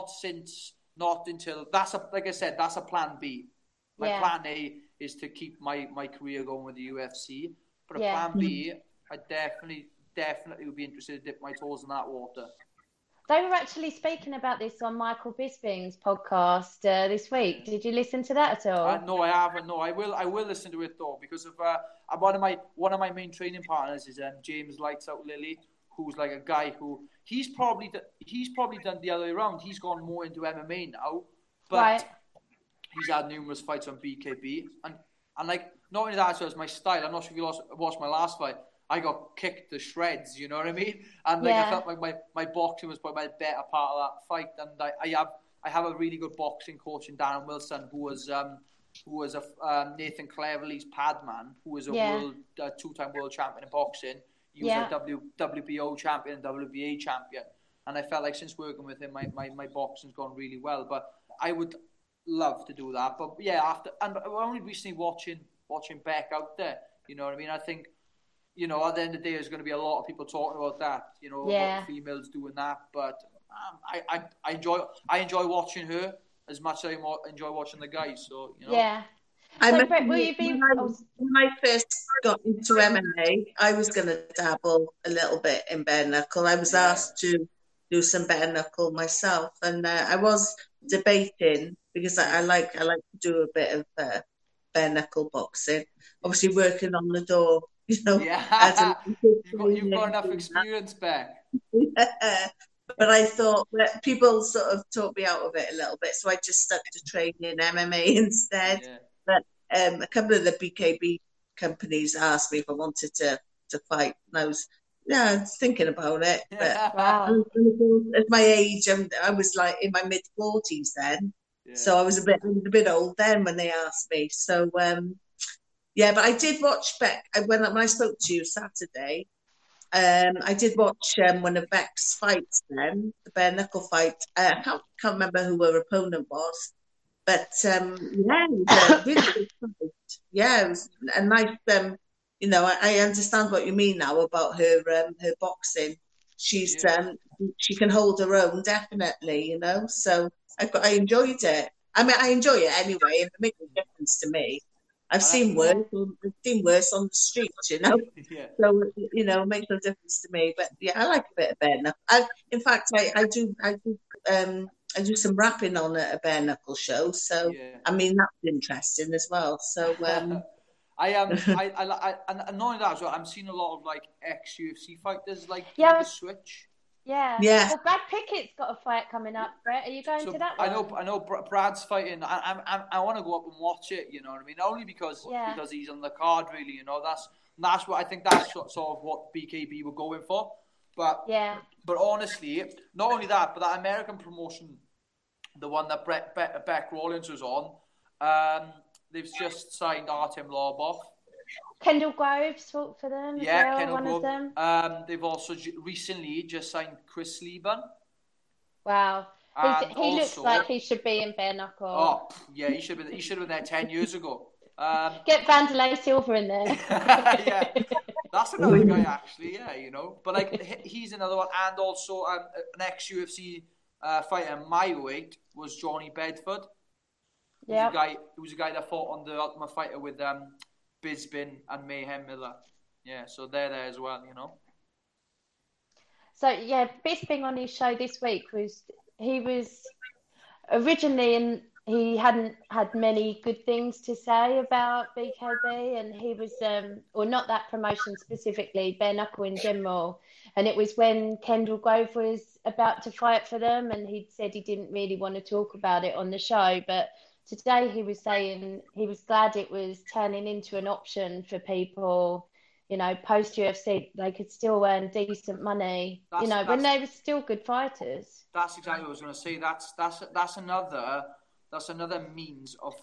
until like I said, that's a plan B. My plan A is to keep my career going with the UFC, but a plan B, I definitely would be interested to dip my toes in that water. They were actually speaking about this on Michael Bisping's podcast this week. Did you listen to that at all? No, I haven't. No, I will listen to it though, because of one of my main training partners is James Lights Out Lilly, who's like a guy who he's probably done the other way around. He's gone more into MMA now, but he's had numerous fights on BKB, and like not only that, so it's my style. I'm not sure if you watched my last fight. I got kicked to shreds, you know what I mean? And like I felt like my boxing was probably my better part of that fight. And I have a really good boxing coach in Darren Wilson, who was a Nathan Cleverly's padman, who was a two-time world champion in boxing. He was a WBO champion and WBA champion. And I felt like since working with him, my boxing's gone really well. But I would love to do that. But yeah, I'm only recently watching Beck out there. You know what I mean? I think, you know, at the end of the day, there's going to be a lot of people talking about that. You know, about females doing that. But I enjoy watching her as much as I enjoy watching the guys. So you know. Yeah. So, Brett, will you be? When I first got into MMA, I was going to dabble a little bit in bare knuckle. I was asked to do some bare knuckle myself, and I was debating because I like to do a bit of bare knuckle boxing. Obviously, working on the door, you know. Yeah. You've got enough experience back. But I thought that people sort of talked me out of it a little bit, so I just stuck to training MMA instead. Yeah. But a couple of the BKB companies asked me if I wanted to fight, and I was thinking about it. But at my age, I was like in my mid-40s then, so I was a bit old then when they asked me. So but I did watch Beck when I spoke to you Saturday. I did watch one of Beck's fights then, the bare knuckle fight. I can't remember who her opponent was. But it was a really good fight. Yeah, it was a nice. You know, I understand what you mean now about her boxing. She's she can hold her own, definitely. You know, so I enjoyed it. I mean, I enjoy it anyway. It makes a difference to me. I've seen worse on the streets, you know. So you know, it makes no difference to me. But yeah, I like a bit of bare knuckle. In fact, I do some rapping on a bare knuckle show, so I mean that's interesting as well. So and not only that as well, I'm seeing a lot of like ex-UFC fighters like the switch. Yeah. Well, Brad Pickett's got a fight coming up, Brett. Are you going to that one? I know Brad's fighting. I want to go up and watch it, you know what I mean? Only because he's on the card, really, you know. That's what I think, that's sort of what BKB were going for. But honestly, not only that, but that American promotion, the one that Beck Rollins was on, they've just signed Artem Lobov. Kendall Groves fought for them. Yeah, Kendall one Groves. Of them. They've also recently just signed Chris Lieben. Wow. He looks like he should be in bare knuckle. Oh, yeah, he should have been there 10 years ago. Get Vanderlei Silva in there. Yeah, that's another guy actually. Yeah, you know, but like he's another one, and also an ex-UFC fighter, my weight, was Johnny Bedford. Yeah. Who's a guy that fought on the Ultimate Fighter with Bisping and Mayhem Miller. Yeah, so they're there as well, you know. So yeah, Bisping on his show this week he was originally and he hadn't had many good things to say about BKB, and he was or not that promotion specifically, bare knuckle in general. And it was when Kendall Grove was about to fight for them, and he'd said he didn't really want to talk about it on the show, but today he was saying he was glad it was turning into an option for people. You know, post UFC, they could still earn decent money. When they were still good fighters. That's exactly what I was going to say. That's another means of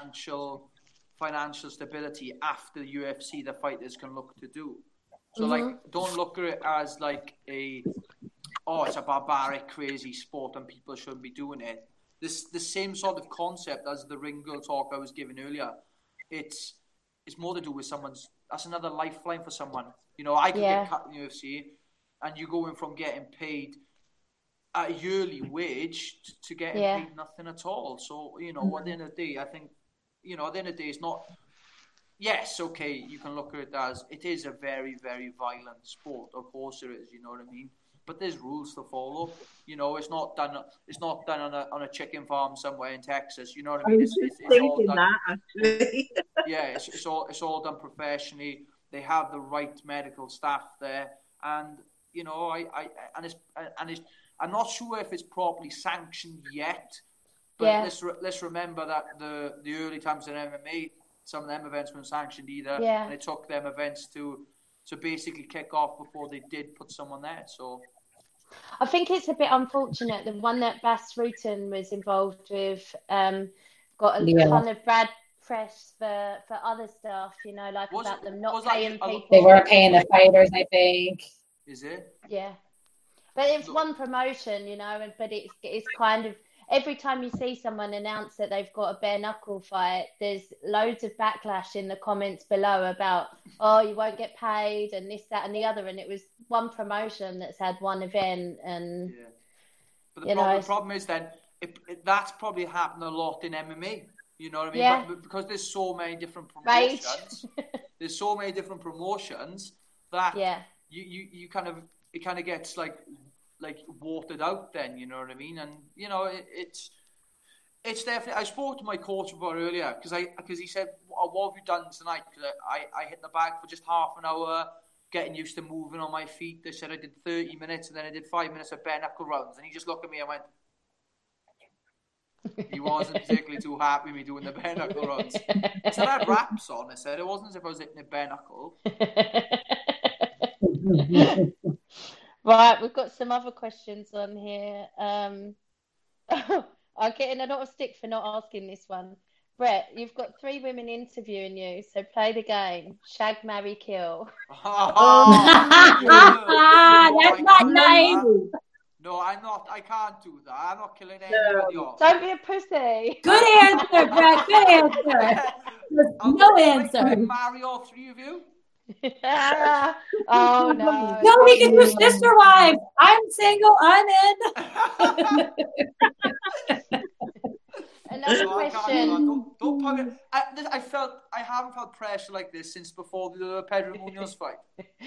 financial stability after the UFC the fighters can look to do. So don't look at it as like it's a barbaric, crazy sport and people shouldn't be doing it. The same sort of concept as the ring girl talk I was giving earlier. It's more to do with that's another lifeline for someone. You know, I could get cut in the UFC, and you going from getting paid a yearly wage to getting paid nothing at all. So, you know, at the end of the day, I think, you know, at the end of the day, it's not. Yes, okay, you can look at it as it is a very, very violent sport. Of course, it is. You know what I mean? But there's rules to follow. You know, it's not done on a chicken farm somewhere in Texas. You know what I mean? It's all done. That, actually. Yeah, it's all done professionally. They have the right medical staff there, and you know, I'm not sure if it's properly sanctioned yet. But let's remember that the early times in MMA, some of them events weren't sanctioned either, and it took them events to basically kick off before they did put someone there. So I think it's a bit unfortunate. The one that Bas Rutten was involved with got a ton of bad press for other stuff, you know, like about them not paying people. They weren't paying the fighters, I think. Is it? Yeah. But it's one promotion, you know, but it's kind of, every time you see someone announce that they've got a bare knuckle fight, there's loads of backlash in the comments below about, you won't get paid and this, that, and the other. And it was one promotion that's had one event, and But the problem is then that's probably happened a lot in MMA. You know what I mean? Yeah. But because there's so many different promotions, that you kind of gets like watered out then, you know what I mean? And you know it's definitely. I spoke to my coach about earlier because he said, what have you done tonight? Because I hit the bag for just half an hour, getting used to moving on my feet. They said I did 30 minutes and then I did 5 minutes of bare knuckle rounds, and he just looked at me and went, he wasn't particularly too happy with me doing the bare knuckle rounds. I said I had wraps on. I said it wasn't as if I was hitting a bare knuckle. Right, we've got some other questions on here. I'm getting a lot of stick for not asking this one. Brett, you've got 3 women interviewing you, so play the game. Shag, marry, kill. That's not nice. No, I'm not. I can't do that. I'm not killing anybody off. Don't be a pussy. Good answer, Brett. Good answer. No answer. Marry all 3 of you? Oh no. No, we can do sister wives. I'm single. I'm in. Another question. Don't put it. I haven't felt pressure like this since before the Pedro Munoz fight.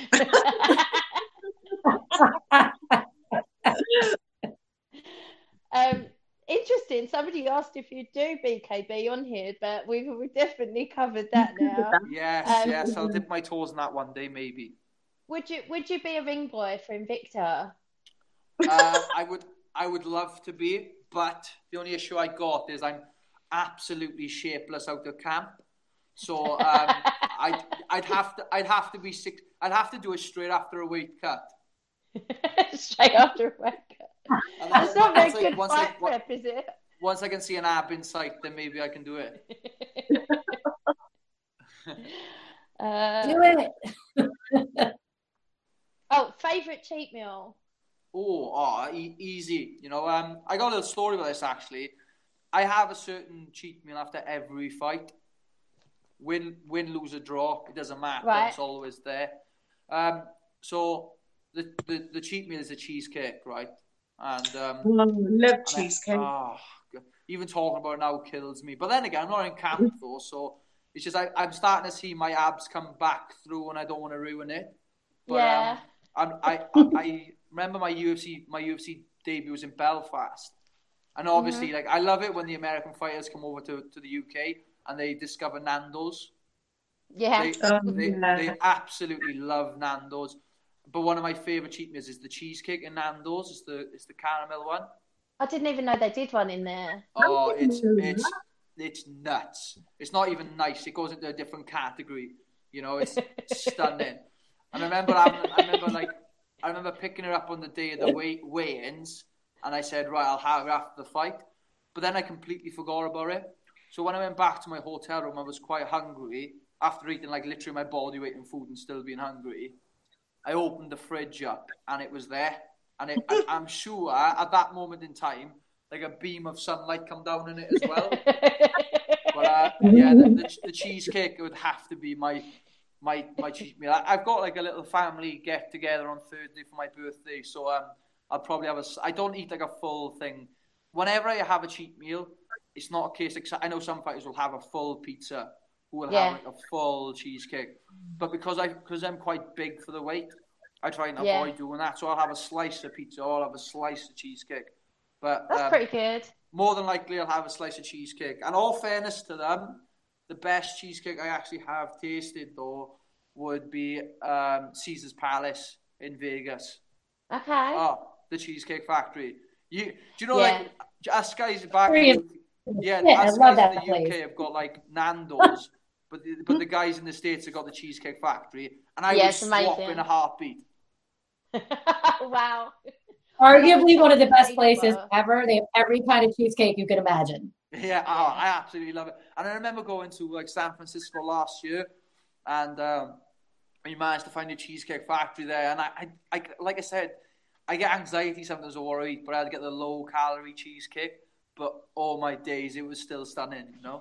Interesting. Somebody asked if you do BKB on here, but we've definitely covered that now. Yes. I'll dip my toes in that one day, maybe. Would you be a ring boy for Invicta? I would love to be, but the only issue I got is I'm absolutely shapeless out of camp. So I'd have to be sick. I'd have to do it straight after a weight cut. Straight after a weight cut. That's not very good fight prep, is it? Once I can see an ab in sight, then maybe I can do it. Do it. Favorite cheat meal? Easy. You know, I got a little story about this actually. I have a certain cheat meal after every fight. Win, lose, or draw, it doesn't matter. Right. It's always there. So the cheat meal is a cheesecake, right? And love cheesecake. even talking about it now kills me. But then again, I'm not in camp though, so it's just I'm starting to see my abs come back through, and I don't want to ruin it. But, I remember my UFC debut was in Belfast, and obviously, like, I love it when the American fighters come over to the UK and they discover Nando's. Yeah, they absolutely love Nando's. But one of my favourite cheat meals is the cheesecake in Nando's. It's the caramel one. I didn't even know they did one in there. Oh, it's nuts. It's not even nice. It goes into a different category. You know, it's stunning. And I remember picking it up on the day of the weigh-ins, and I said, right, I'll have it after the fight. But then I completely forgot about it. So when I went back to my hotel room, I was quite hungry. After eating like literally my body weight in food and still being hungry, I opened the fridge up and it was there. And I'm sure at that moment in time, like a beam of sunlight come down in it as well. But the cheesecake would have to be my cheat meal. I've got like a little family get together on Thursday for my birthday, so I'll probably have I don't eat like a full thing. Whenever I have a cheat meal, it's not a case like, I know some fighters will have a full pizza, who will have like a full cheesecake, but because I'm quite big for the weight, I try and avoid doing that. So I'll have a slice of pizza, or I'll have a slice of cheesecake. But that's pretty good. More than likely, I'll have a slice of cheesecake. And all fairness to them, the best cheesecake I actually have tasted though would be Caesar's Palace in Vegas. Okay. Oh, the Cheesecake Factory. Do you know like us guys back? Us guys in the UK have got like Nando's. But the guys in the States have got the Cheesecake Factory, and I would swap in a heartbeat. Wow. Arguably one of the best places ever. They have every kind of cheesecake you could imagine. Yeah, I absolutely love it. And I remember going to like San Francisco last year, and we managed to find a Cheesecake Factory there. And I like I said, I get anxiety sometimes over eat, but I'd get the low-calorie cheesecake. But all my days, it was still stunning, you know?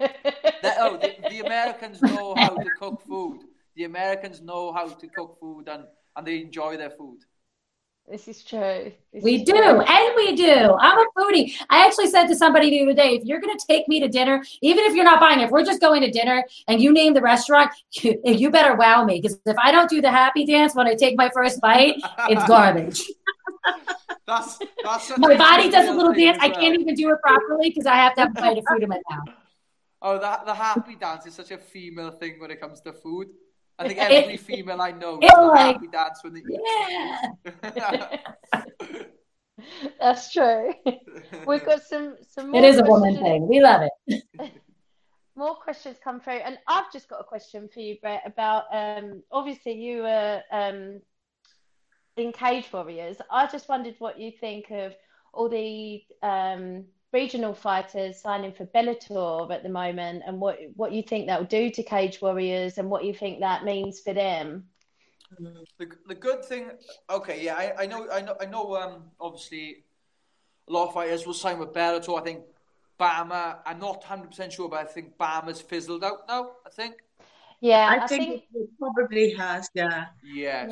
The Americans know how to cook food. The Americans know how to cook food, and they enjoy their food. This is true. We do. I'm a foodie. I actually said to somebody the other day, if you're going to take me to dinner, even if you're not buying it, if we're just going to dinner and you name the restaurant, you better wow me. Because if I don't do the happy dance when I take my first bite, it's garbage. That's my body does a little dance. I can't even do it properly because I have to have a bite of food in my mouth. Oh, the happy dance is such a female thing when it comes to food. I think every female I know does the happy dance when they eat. Yeah. That's true. We've got some more. It is a woman thing. We love it. More questions come through, and I've just got a question for you, Brett, about obviously you were in Cage Warriors. I just wondered what you think of all the regional fighters signing for Bellator at the moment, and what you think that will do to Cage Warriors, and what you think that means for them. The good thing, I know. Obviously, a lot of fighters will sign with Bellator. I think Bama. I'm not 100% sure, but I think Bama's fizzled out now. I think. Yeah, I think it probably has. Yeah. Yeah.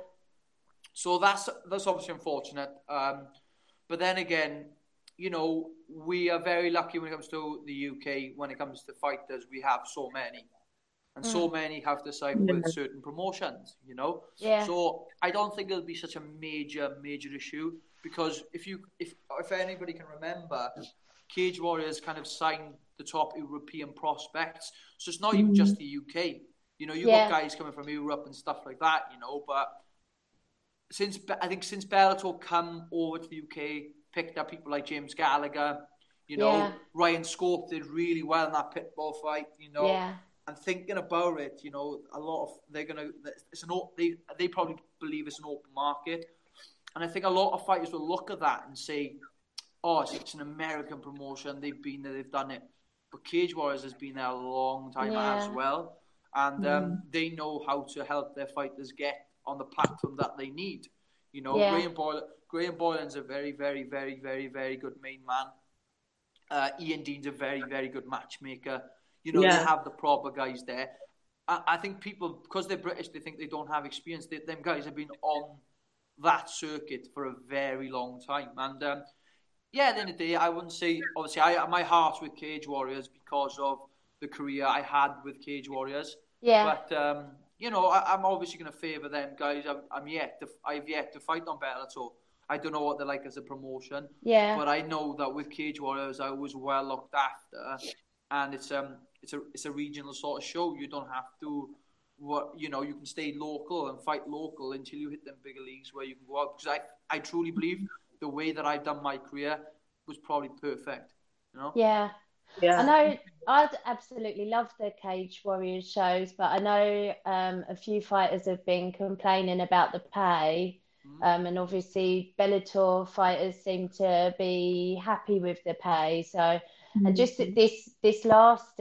So that's obviously unfortunate. But then again, you know, we are very lucky when it comes to the UK. When it comes to fighters, we have so many. And so many have to sign with certain promotions, you know? Yeah. So I don't think it'll be such a major issue, because if anybody can remember, Cage Warriors kind of signed the top European prospects. So it's not even just the UK. You know, you've got guys coming from Europe and stuff like that, you know, but since Bellator come over to the UK, picked up people like James Gallagher, you know, Ryan Scope did really well in that Pitbull fight, you know. Yeah. And thinking about it, you know, a lot of they probably believe it's an open market, and I think a lot of fighters will look at that and say, "Oh, it's an American promotion. They've been there, they've done it." But Cage Warriors has been there a long time as well, and they know how to help their fighters get on the platform that they need. You know, Graham Boylan's a very, very, very, very, very good main man. Ian Dean's a very, very good matchmaker. You know, they have the proper guys there. I think people, because they're British, they think they don't have experience. Them guys have been on that circuit for a very long time. And Yeah, at the end of the day, I wouldn't say, obviously, my heart's with Cage Warriors because of the career I had with Cage Warriors. Yeah. But, I'm obviously going to favour them guys. I've yet to fight on Bellator. I don't know what they're like as a promotion. Yeah. But I know that with Cage Warriors, I was well looked after. And it's a regional sort of show. You don't have to, you can stay local and fight local until you hit them bigger leagues where you can go out. Because I truly believe the way that I've done my career was probably perfect, Yeah. I know I'd absolutely love the Cage Warriors shows, but I know a few fighters have been complaining about the pay. And obviously Bellator fighters seem to be happy with the pay. So, and just this last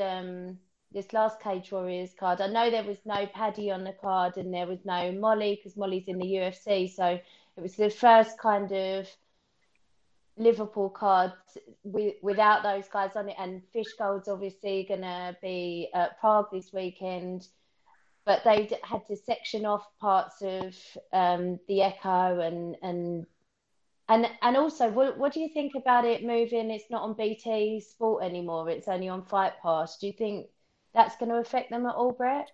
Cage Warriors card, I know there was no Paddy on the card and there was no Molly because Molly's in the UFC. So it was the first kind of Liverpool card without those guys on it, and Fishgold's obviously gonna be at Prague this weekend, but they had to section off parts of the Echo and also what do you think about it moving? It's not on BT Sport anymore, it's only on Fight Pass. Do you think that's going to affect them at all, Brett?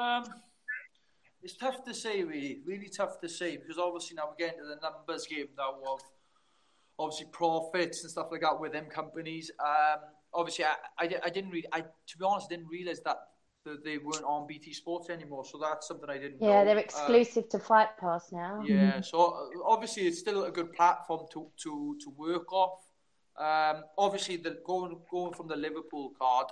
It's tough to say, really tough to say, because obviously now we're getting to the numbers game now of obviously profits and stuff like that with them companies. Obviously, I didn't really, to be honest, I didn't realise that they weren't on BT Sports anymore. So that's something I didn't know. Yeah, they're exclusive to Fight Pass now. Yeah, so obviously it's still a good platform to work off. Obviously, going from the Liverpool card,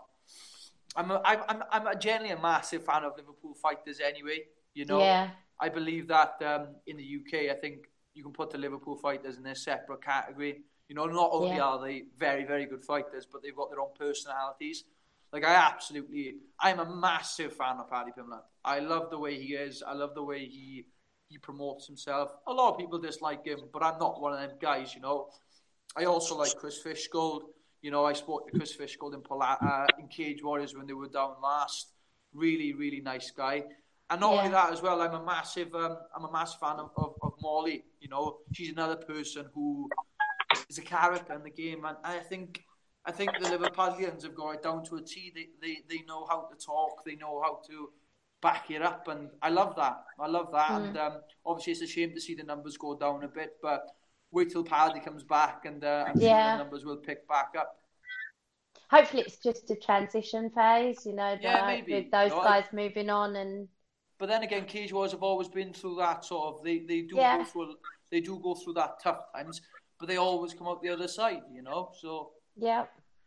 I'm generally a massive fan of Liverpool fighters anyway. Yeah. I believe that in the UK, I think you can put the Liverpool fighters in a separate category. Not only are they very, very good fighters, but they've got their own personalities. Like, I'm a massive fan of Paddy Pimblett. I love the way he is. I love the way he promotes himself. A lot of people dislike him, but I'm not one of them guys, I also like Chris Fishgold. I spoke to Chris Fishgold in Cage Warriors when they were down last. Really, really nice guy. And not only that as well, I'm a massive fan of Molly. She's another person who is a character in the game, and I think the Liverpudlians have got it down to a T. They know how to talk, they know how to back it up, and I love that. And obviously it's a shame to see the numbers go down a bit, but wait till Paddy comes back, and I'm sure the numbers will pick back up. Hopefully it's just a transition phase, maybe. With those guys moving on and. But then again, Cage Warriors have always been through that sort of. They do go through that tough times, but they always come out the other side, So. Yeah.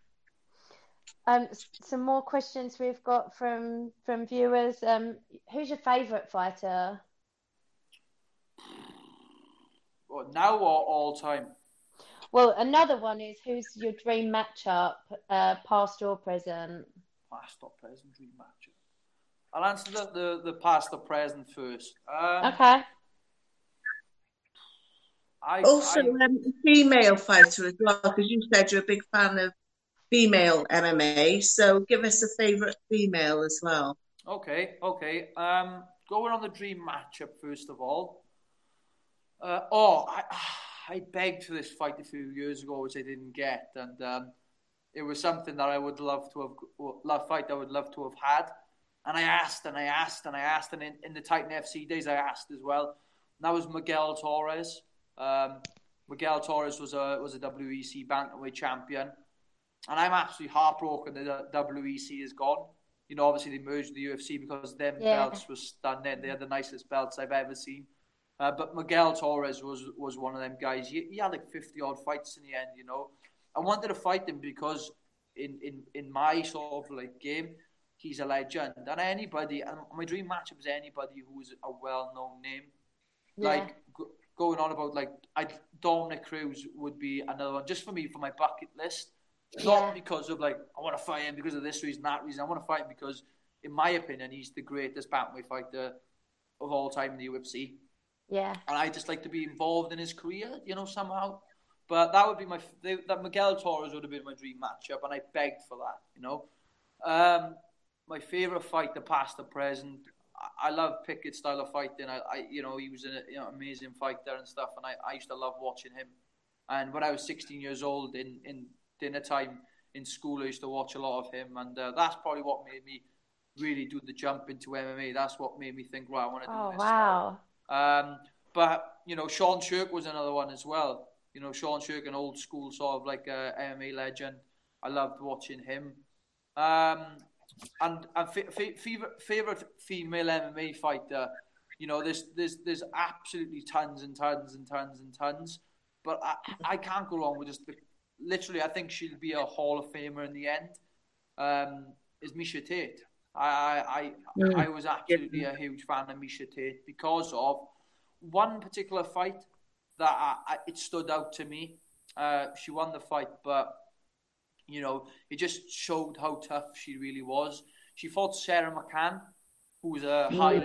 Some more questions we've got from viewers. Who's your favourite fighter? What, now or all time? Well, another one is who's your dream matchup, past or present? Past or present dream matchup. I'll answer the past or present first. Okay. Female fighter as well, because you said you're a big fan of female MMA. So give us a favourite female as well. Okay. Going on the dream matchup first of all. I begged for this fight a few years ago, which I didn't get, and it was something that I would love to have had. And I asked, and in the Titan FC days, I asked as well. And that was Miguel Torres. Miguel Torres was a WEC bantamweight champion, and I'm absolutely heartbroken that the WEC is gone. Obviously they merged with the UFC because them belts were stunning. They had the nicest belts I've ever seen. But Miguel Torres was one of them guys. He had like 50 odd fights in the end. I wanted to fight him because in my sort of like game, he's a legend. And my dream matchup is anybody who's a well-known name. Yeah. Like going on about Dominic Cruz would be another one just for me, for my bucket list. Not because of I want to fight him because of this reason, that reason. I want to fight him because, in my opinion, he's the greatest bantamweight fighter of all time in the UFC. Yeah. And I just like to be involved in his career, somehow. But that would be that Miguel Torres would have been my dream matchup, and I begged for that, My favourite fighter, past or present, I love Pickett's style of fighting. He was an amazing fighter and stuff, and I used to love watching him. And when I was 16 years old, in dinner time in school, I used to watch a lot of him, and that's probably what made me really do the jump into MMA. That's what made me think, right, I want to do this. Wow. But Sean Shirk was another one as well. Sean Shirk, an old school sort of like MMA legend. I loved watching him. And favorite female MMA fighter. There's absolutely tons and tons and tons and tons. But I can't go wrong with just literally. I think she'll be a Hall of Famer in the end. Is Miesha Tate. I was absolutely a huge fan of Miesha Tate because of one particular fight that it stood out to me. She won the fight, but it just showed how tough she really was. She fought Sarah McCann, who was a high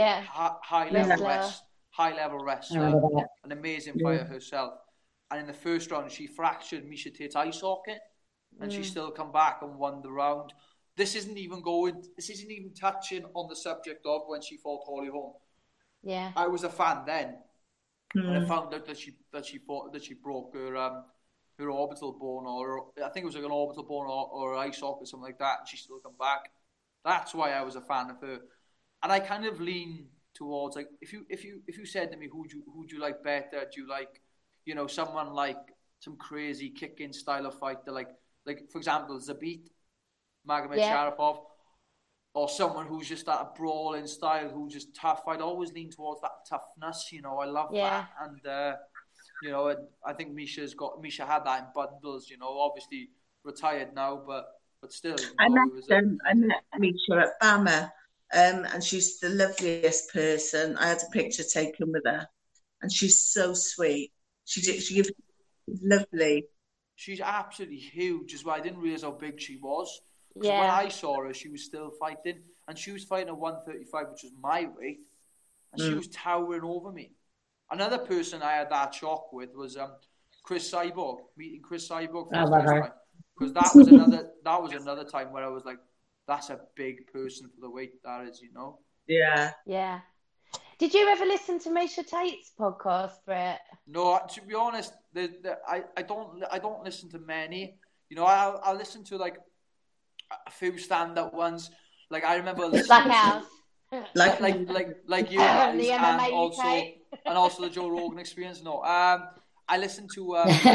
level wrestler, an amazing fighter herself. And in the first round, she fractured Miesha Tate's eye socket, and she still come back and won the round. This isn't even touching on the subject of when she fought Holly Holm. Yeah, I was a fan then, and I found out that she broke her orbital bone, or I think it was like an orbital bone or eye socket or something like that, and she still come back. That's why I was a fan of her, and I kind of lean towards like if you said to me who'd you like better? Do you like someone like some crazy kicking style of fighter like for example Zabit Magomedsharipov, or someone who's just that brawling style, who's just tough? I'd always lean towards that toughness. I love that, and I think Miesha had that in bundles. Obviously retired now, but still. I met Miesha at BAMA, and she's the loveliest person. I had a picture taken with her, and she's so sweet. She gives lovely. She's absolutely huge as well. I didn't realize how big she was. Because Yeah. when I saw her, she was still fighting, and she was fighting at 135, which was my weight, and she was towering over me. Another person I had that shock with was Chris Cyborg, meeting Chris Cyborg for the first time, because that was another time where I was like, that's a big person for the weight that is, Yeah. Yeah. Did you ever listen to Miesha Tate's podcast, Brett? No, to be honest, I don't listen to many. I'll listen to like a few stand-up ones. Like I remember listening Like ours. like you guys, the and MMA also the Joe Rogan Experience. No, I listened to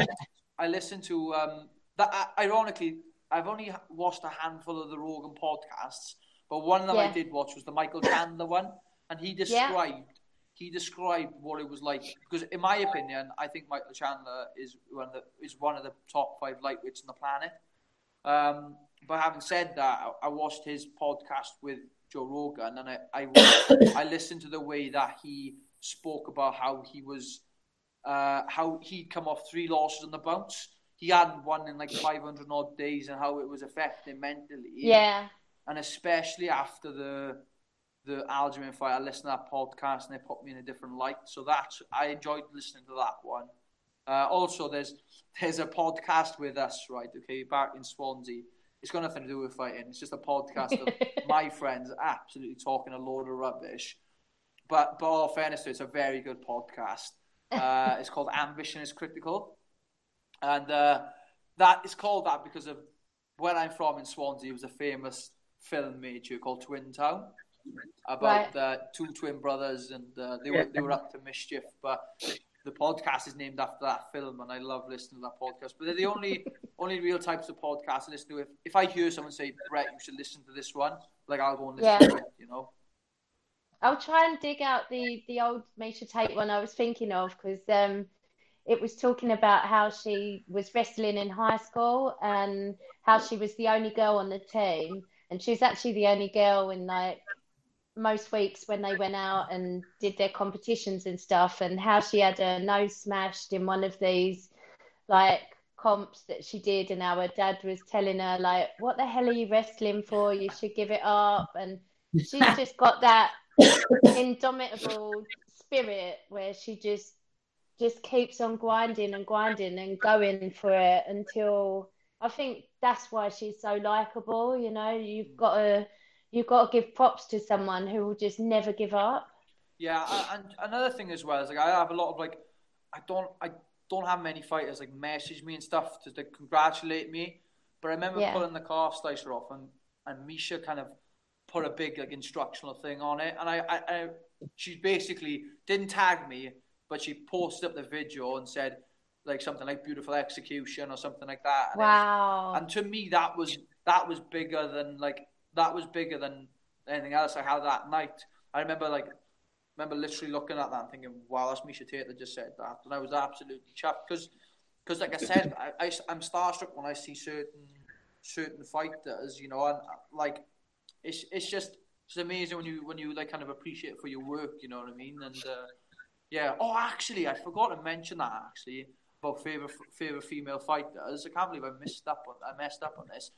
that. Ironically, I've only watched a handful of the Rogan podcasts, but one of them I did watch was the Michael Chandler one, and he described what it was like, because in my opinion, I think Michael Chandler is one of the top 5 lightweights on the planet. But having said that, I watched his podcast with Joe Rogan, and I listened to the way that he spoke about how he was, how he'd come off 3 losses on the bounce. He hadn't won in like 500 odd days, and how it was affecting him mentally. Yeah. And especially after the Aljamain fight, I listened to that podcast, and it put me in a different light. So I enjoyed listening to that one. Also, there's a podcast with us, right? Okay, back in Swansea. It's got nothing to do with fighting. It's just a podcast of my friends absolutely talking a load of rubbish. But all fairness to it, it's a very good podcast. It's called Ambition is Critical. And that is called that because of where I'm from in Swansea. It was a famous film made here called Twin Town, about 2 twin brothers, and they were up to mischief. But the podcast is named after that film, and I love listening to that podcast. But they're the only real types of podcasts I listen to. If I hear someone say, Brett, you should listen to this one, like I'll go and listen to it, I'll try and dig out the old Miesha Tate one I was thinking of, because it was talking about how she was wrestling in high school and how she was the only girl on the team, and she was actually the only girl in like most weeks when they went out and did their competitions and stuff, and how she had her nose smashed in one of these like comps that she did, and how her dad was telling her like, what the hell are you wrestling for, you should give it up. And she's just got that indomitable spirit where she just keeps on grinding and going for it until, I think that's why she's so likable. You've got to give props to someone who will just never give up. Yeah, and another thing as well is like I have a lot of like, don't have many fighters like message me and stuff to like, congratulate me. But I remember pulling the calf slicer off, and Misha kind of put a big like instructional thing on it, and I she basically didn't tag me, but she posted up the video and said like something like beautiful execution or something like that. And wow! And to me, that was bigger than anything else I had that night. I remember literally looking at that and thinking, wow, that's Misha Tate that just said that, and I was absolutely chuffed because like I said, I'm starstruck when I see certain fighters, you know, and like it's just amazing when you like kind of appreciate it for your work, you know what I mean? And yeah. Oh, actually, I forgot to mention that actually about favorite female fighters. I can't believe I messed up on this.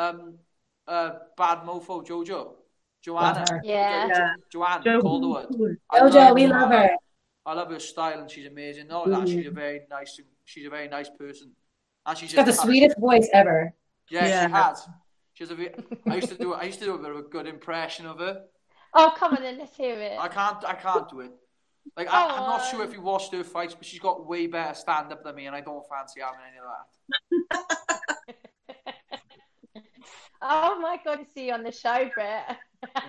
Bad Mofo Joanna. Yeah. Joanna Calderwood. Jojo, we love her. I love her style, and she's amazing. Not that she's a very nice person, and She's got the sweetest voice ever. Yeah, she has. I used to do a bit of a good impression of her. Oh, come on then, let's hear it. I can't do it. Like I'm not sure if you watched her fights, but she's got way better stand up than me, and I don't fancy having any of that. Oh my God, to see you on the show, Brett.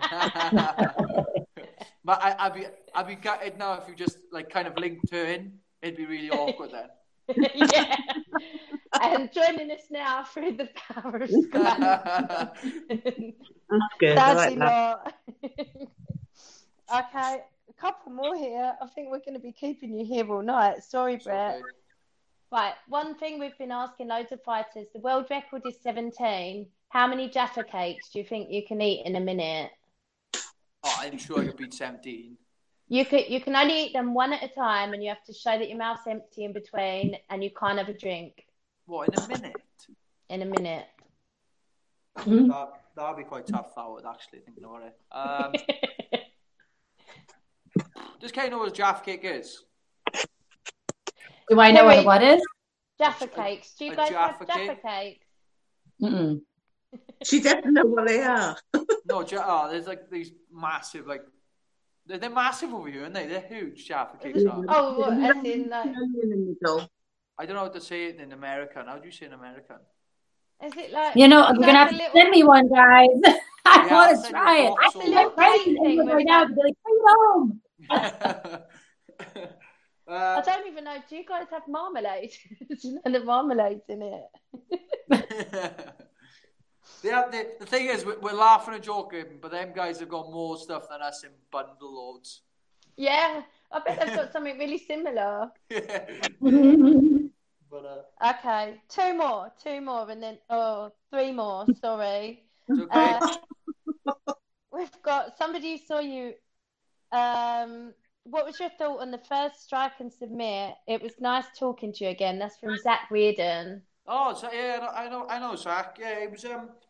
But I'd be gutted now if you just like kind of linked her in. It'd be really awkward then. Yeah. And joining us now through the power of Skype. That's good. I like that. Okay, a couple more here. I think we're going to be keeping you here all night. Sorry, Brett. Okay. Right, one thing we've been asking loads of fighters, the world record is 17. How many Jaffa cakes do you think you can eat in a minute? Oh, I'm sure I could beat 17. You can only eat them one at a time, and you have to show that your mouth's empty in between, and you can't have a drink. What, in a minute? In a minute. That'd be quite tough, that would actually, thinking about it. Does Kay know what a Jaffa cake is? Do I know what is? Jaffa cakes. Do you guys have Jaffa cakes? Mm-mm. She doesn't know what they are. No, there's like these massive, like, they're massive over here, aren't they? They're huge Jaffa cakes. Oh, what? As in, like... I don't know how to say it in American. How do you say it in American? Is it like... You know, you're going to have to send me one, guys. I want to try it. That's a little thing right now to be like, home. I don't even know. Do you guys have marmalade? And the marmalade's in it. The thing is, we're laughing and joking, but them guys have got more stuff than us in bundle loads. Yeah, I bet they've got something really similar. Yeah. But, okay, two more, and then three more. Sorry. It's okay. We've got somebody saw you. What was your thought on the first strike and submit? It was nice talking to you again. That's from Zach Reardon. Oh, so, yeah, I know, Zach. Yeah, it was.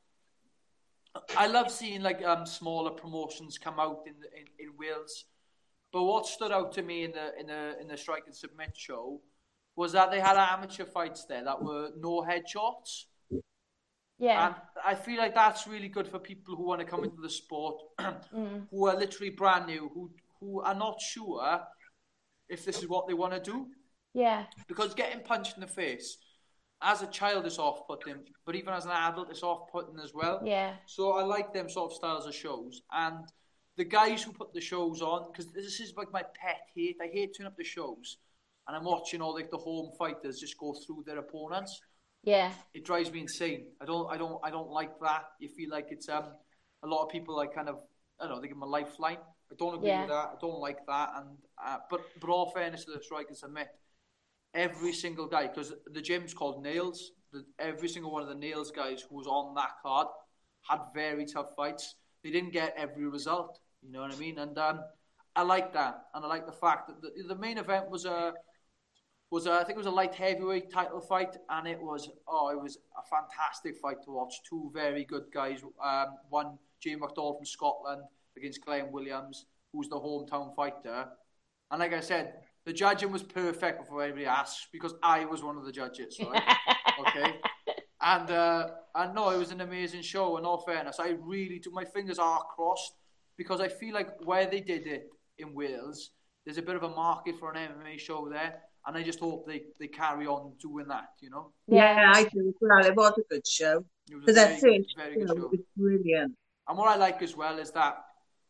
I love seeing like smaller promotions come out in Wales. But what stood out to me in the strike and submit show was that they had amateur fights there that were no headshots. Yeah. And I feel like that's really good for people who want to come into the sport, who are literally brand new, who are not sure if this is what they want to do. Yeah. Because getting punched in the face as a child is off-putting, but even as an adult it's off-putting as well. Yeah. So I like them sort of styles of shows. And the guys who put the shows on, because this is like my pet hate. I hate turning up the shows and I'm watching all like the home fighters just go through their opponents. Yeah. It drives me insane. I don't like that. You feel like it's a lot of people like kind of, I don't know, they give them a lifeline. I don't agree with that. I don't like that. And but all fairness to the strike and submit, every single guy, because the gym's called Nails, every single one of the Nails guys who was on that card had very tough fights. They didn't get every result, you know what I mean? And I like that, and I like the fact that the main event was I think it was a light heavyweight title fight, and it was a fantastic fight to watch. Two very good guys. One, Jamie McDowell from Scotland against Glenn Williams, who's the hometown fighter. And like I said, the judging was perfect before anybody asked, because I was one of the judges, right? Okay. And no, it was an amazing show. In all fairness, I really do. My fingers are crossed, because I feel like where they did it in Wales, there's a bit of a market for an MMA show there. and I just hope they carry on doing that, you know. Yeah, I do as well. It was a good show. It was a very, very good show. It was brilliant. And what I like as well is that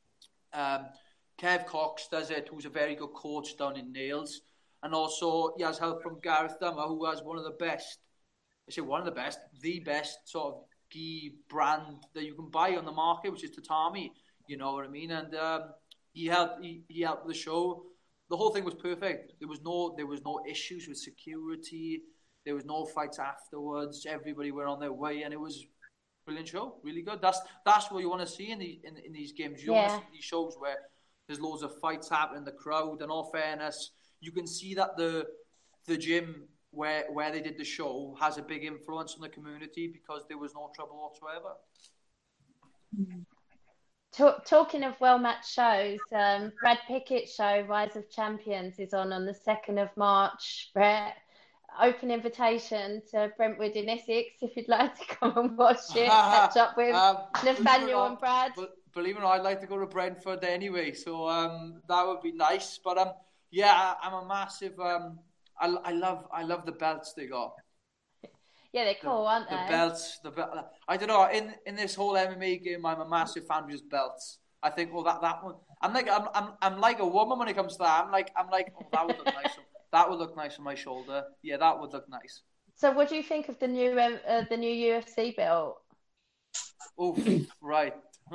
Kev Cox does it, who's a very good coach down in Nails. And also he has help from Gareth Dummer, who has the best sort of gi brand that you can buy on the market, which is Tatami. You know what I mean? And he helped the show. The whole thing was perfect. There was no issues with security. There was no fights afterwards. Everybody went on their way, and it was a brilliant show. Really good. That's what you want to see in these games. You want to see these shows where there's loads of fights happening in the crowd. And all fairness, you can see that the gym where they did the show has a big influence on the community because there was no trouble whatsoever. Talking of well-matched shows, Brad Pickett's show, Rise of Champions, is on the 2nd of March. Brett, open invitation to Brentwood in Essex if you'd like to come and watch it, catch up with Nathaniel and Brad. Believe it or not, I'd like to go to Brentford anyway, so that would be nice. But yeah, I'm a massive. I love the belts they got. Yeah, they're cool, aren't they? The belts, I don't know. In this whole MMA game, I'm a massive fan of just belts. I think, well, that one. I'm like a woman when it comes to that. I'm like, oh, that would look nice. That would look nice on my shoulder. Yeah, that would look nice. So, what do you think of the new UFC belt? Oh, right.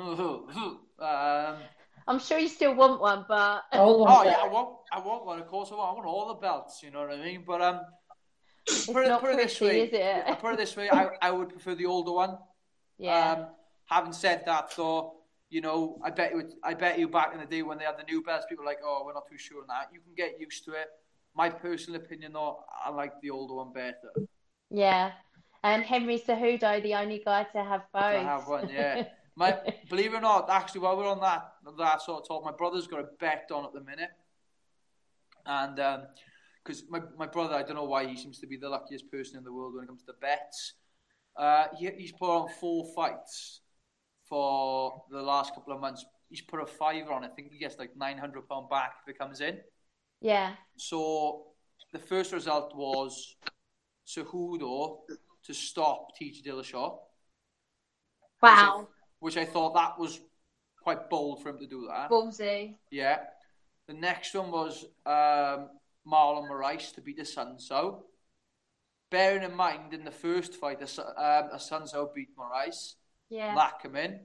I'm sure you still want one, but yeah, I want one. Of course, I want all the belts. You know what I mean? But put it this way, is it? Put it this way, I would prefer the older one. Yeah. Having said that, though, you know, I bet you back in the day when they had the new belts, people were like, oh, we're not too sure on that. You can get used to it. My personal opinion, though, I like the older one better. Yeah, and Henry Cejudo, the only guy to have both. To have one, yeah. Believe it or not, actually, while we're on that sort of talk, my brother's got a bet on at the minute, and because my brother, I don't know why, he seems to be the luckiest person in the world when it comes to bets. He's put on 4 fights for the last couple of months. He's put a $5 on. I think he gets like £900 back if it comes in. Yeah. So the first result was Cejudo to stop TJ Dillashaw. Wow. Which I thought that was quite bold for him to do that. Ballsy. Yeah. The next one was Marlon Moraes to beat Assunção. Bearing in mind, in the first fight, Assunção beat Moraes. Yeah. That came in.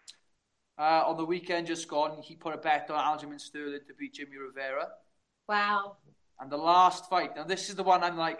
On the weekend just gone, he put a bet on Aljamain Sterling to beat Jimmy Rivera. Wow. And the last fight, now this is the one I'm like,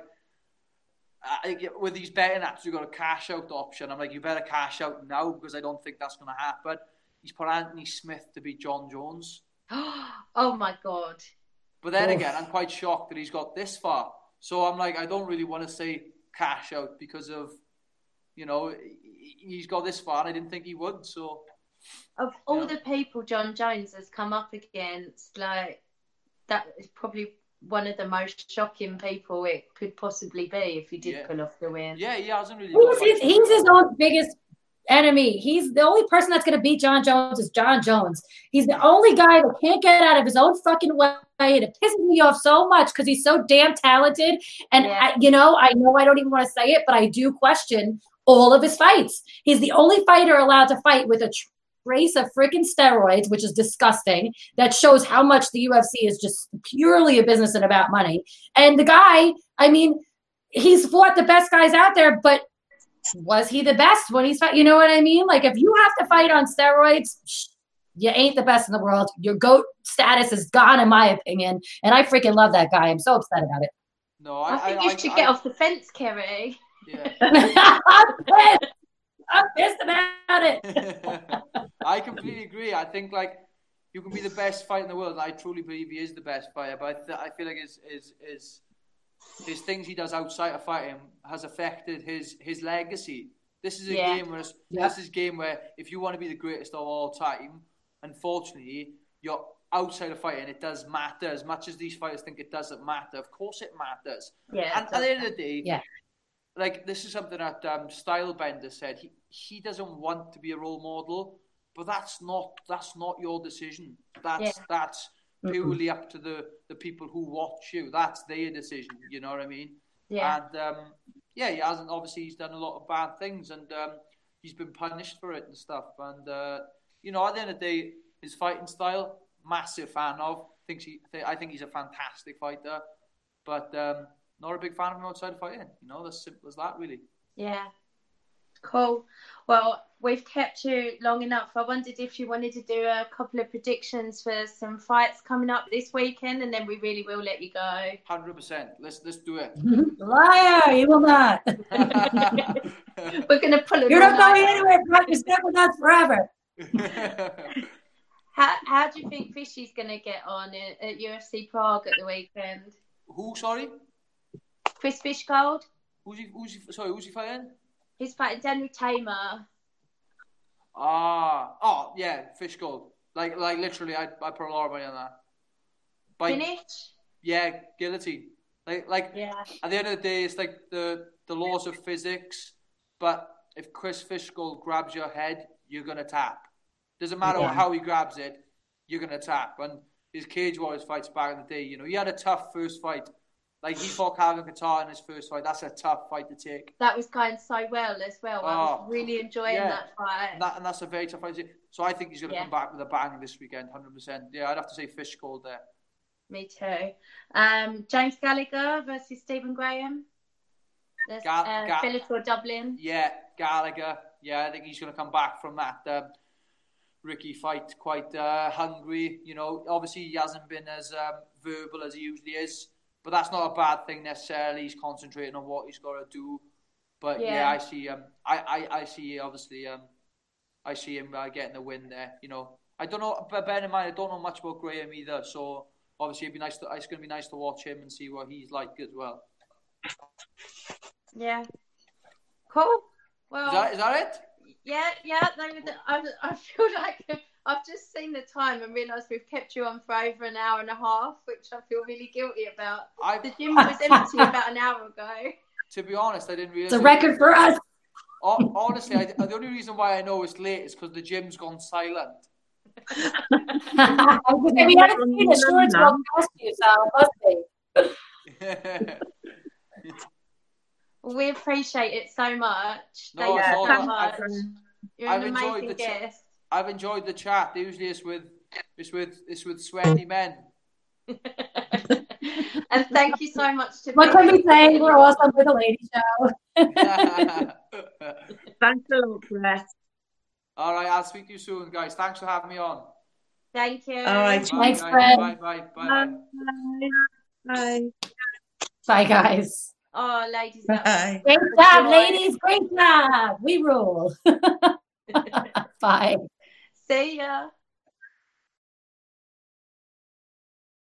with these betting apps, you've got a cash out option. I'm like, you better cash out now because I don't think that's going to happen. He's put Anthony Smith to beat John Jones. Oh my God. But then again, I'm quite shocked that he's got this far. So I'm like, I don't really want to say cash out because of, you know, he's got this far and I didn't think he would. So of all the people John Jones has come up against, like, that is probably one of the most shocking people it could possibly be if he did pull off the win. Yeah, he hasn't really. He's his own biggest enemy. He's the only person that's going to beat John Jones is John Jones. He's the only guy that can't get out of his own fucking way. And it pisses me off so much because he's so damn talented. And, I know I don't even want to say it, but I do question all of his fights. He's the only fighter allowed to fight with a trace of freaking steroids, which is disgusting. That shows how much the UFC is just purely a business and about money. And the guy, I mean, he's fought the best guys out there, but was he the best when he's fight? You know what I mean? Like, if you have to fight on steroids, you ain't the best in the world. Your GOAT status is gone, in my opinion. And I freaking love that guy. I'm so upset about it. No, I think you should get off the fence, Kerry. Yeah. I'm pissed about it. I completely agree. I think, like, you can be the best fighter in the world. I truly believe he is the best fighter, but I feel like his things he does outside of fighting has affected his legacy. This is a game where if you want to be the greatest of all time, unfortunately, you're outside of fighting. It does matter as much as these fighters think it doesn't matter. Of course, it matters. Yeah. And at the end of the day, like, this is something that Stylebender said. He doesn't want to be a role model, but that's not your decision. That's purely up to the people who watch you. That's their decision. You know what I mean? Yeah. And yeah, he hasn't. Obviously, he's done a lot of bad things, and he's been punished for it and stuff. And you know, at the end of the day, his fighting style, massive fan of. I think he's a fantastic fighter, but not a big fan of him outside of fighting. You know, as simple as that, really. Yeah. Cool. Well, we've kept you long enough. I wondered if you wanted to do a couple of predictions for some fights coming up this weekend, and then we really will let you go. 100%. Let's do it. Liar, you will not. We're going to pull it. You're not going anywhere, bro. You're stuck with us forever. How do you think Fishy's going to get on at UFC Prague at the weekend? Who? Sorry. Chris Fishgold. Who's he fighting? He's fighting Henry Tamer. Oh yeah, Fishgold. Like literally, I put a lot of money on that. Finish? Yeah, guillotine. Like yeah. At the end of the day, it's like the laws of physics. But if Chris Fishgold grabs your head, you're gonna tap. Doesn't matter how he grabs it, you're gonna tap. And his Cage Warriors fights back in the day, you know, he had a tough first fight. Like, he fought Calvin Kattar in his first fight. That's a tough fight to take. That was going so well as well. I was really enjoying that fight. And that's a very tough fight to take. So I think he's going to come back with a bang this weekend, 100%. Yeah, I'd have to say Fishgold there. Me too. James Gallagher versus Stephen Graham. Bellator Dublin. Yeah, Gallagher. Yeah, I think he's going to come back from that Ricky fight quite hungry. You know, obviously he hasn't been as verbal as he usually is. But that's not a bad thing necessarily. He's concentrating on what he's got to do. But yeah, I see. I see. Obviously, I see him getting the win there. You know, I don't know. But bear in mind, I don't know much about Graham either. So obviously, it's going to be nice to watch him and see what he's like as well. Yeah. Cool. Well, is that it? Yeah. I feel like I've just seen the time and realised we've kept you on for over an hour and a half, which I feel really guilty about. The gym was empty about an hour ago. To be honest, I didn't realise. It's a record for us. Honestly, the only reason why I know it's late is because the gym's gone silent. We haven't seen a short walk past you, so must be. We appreciate it so much. No, Thank you so much. You're an amazing guest. I've enjoyed the chat. Usually it's with sweaty men. And thank you so much to what can we say? We're awesome for the lady show. Thanks a lot, Brett. All right, I'll speak to you soon, guys. Thanks for having me on. Thank you. All right. Thanks, Brett. Bye. Bye. Bye, guys. Oh, ladies. Bye. Great job, ladies. Great job. We rule. Bye. See ya.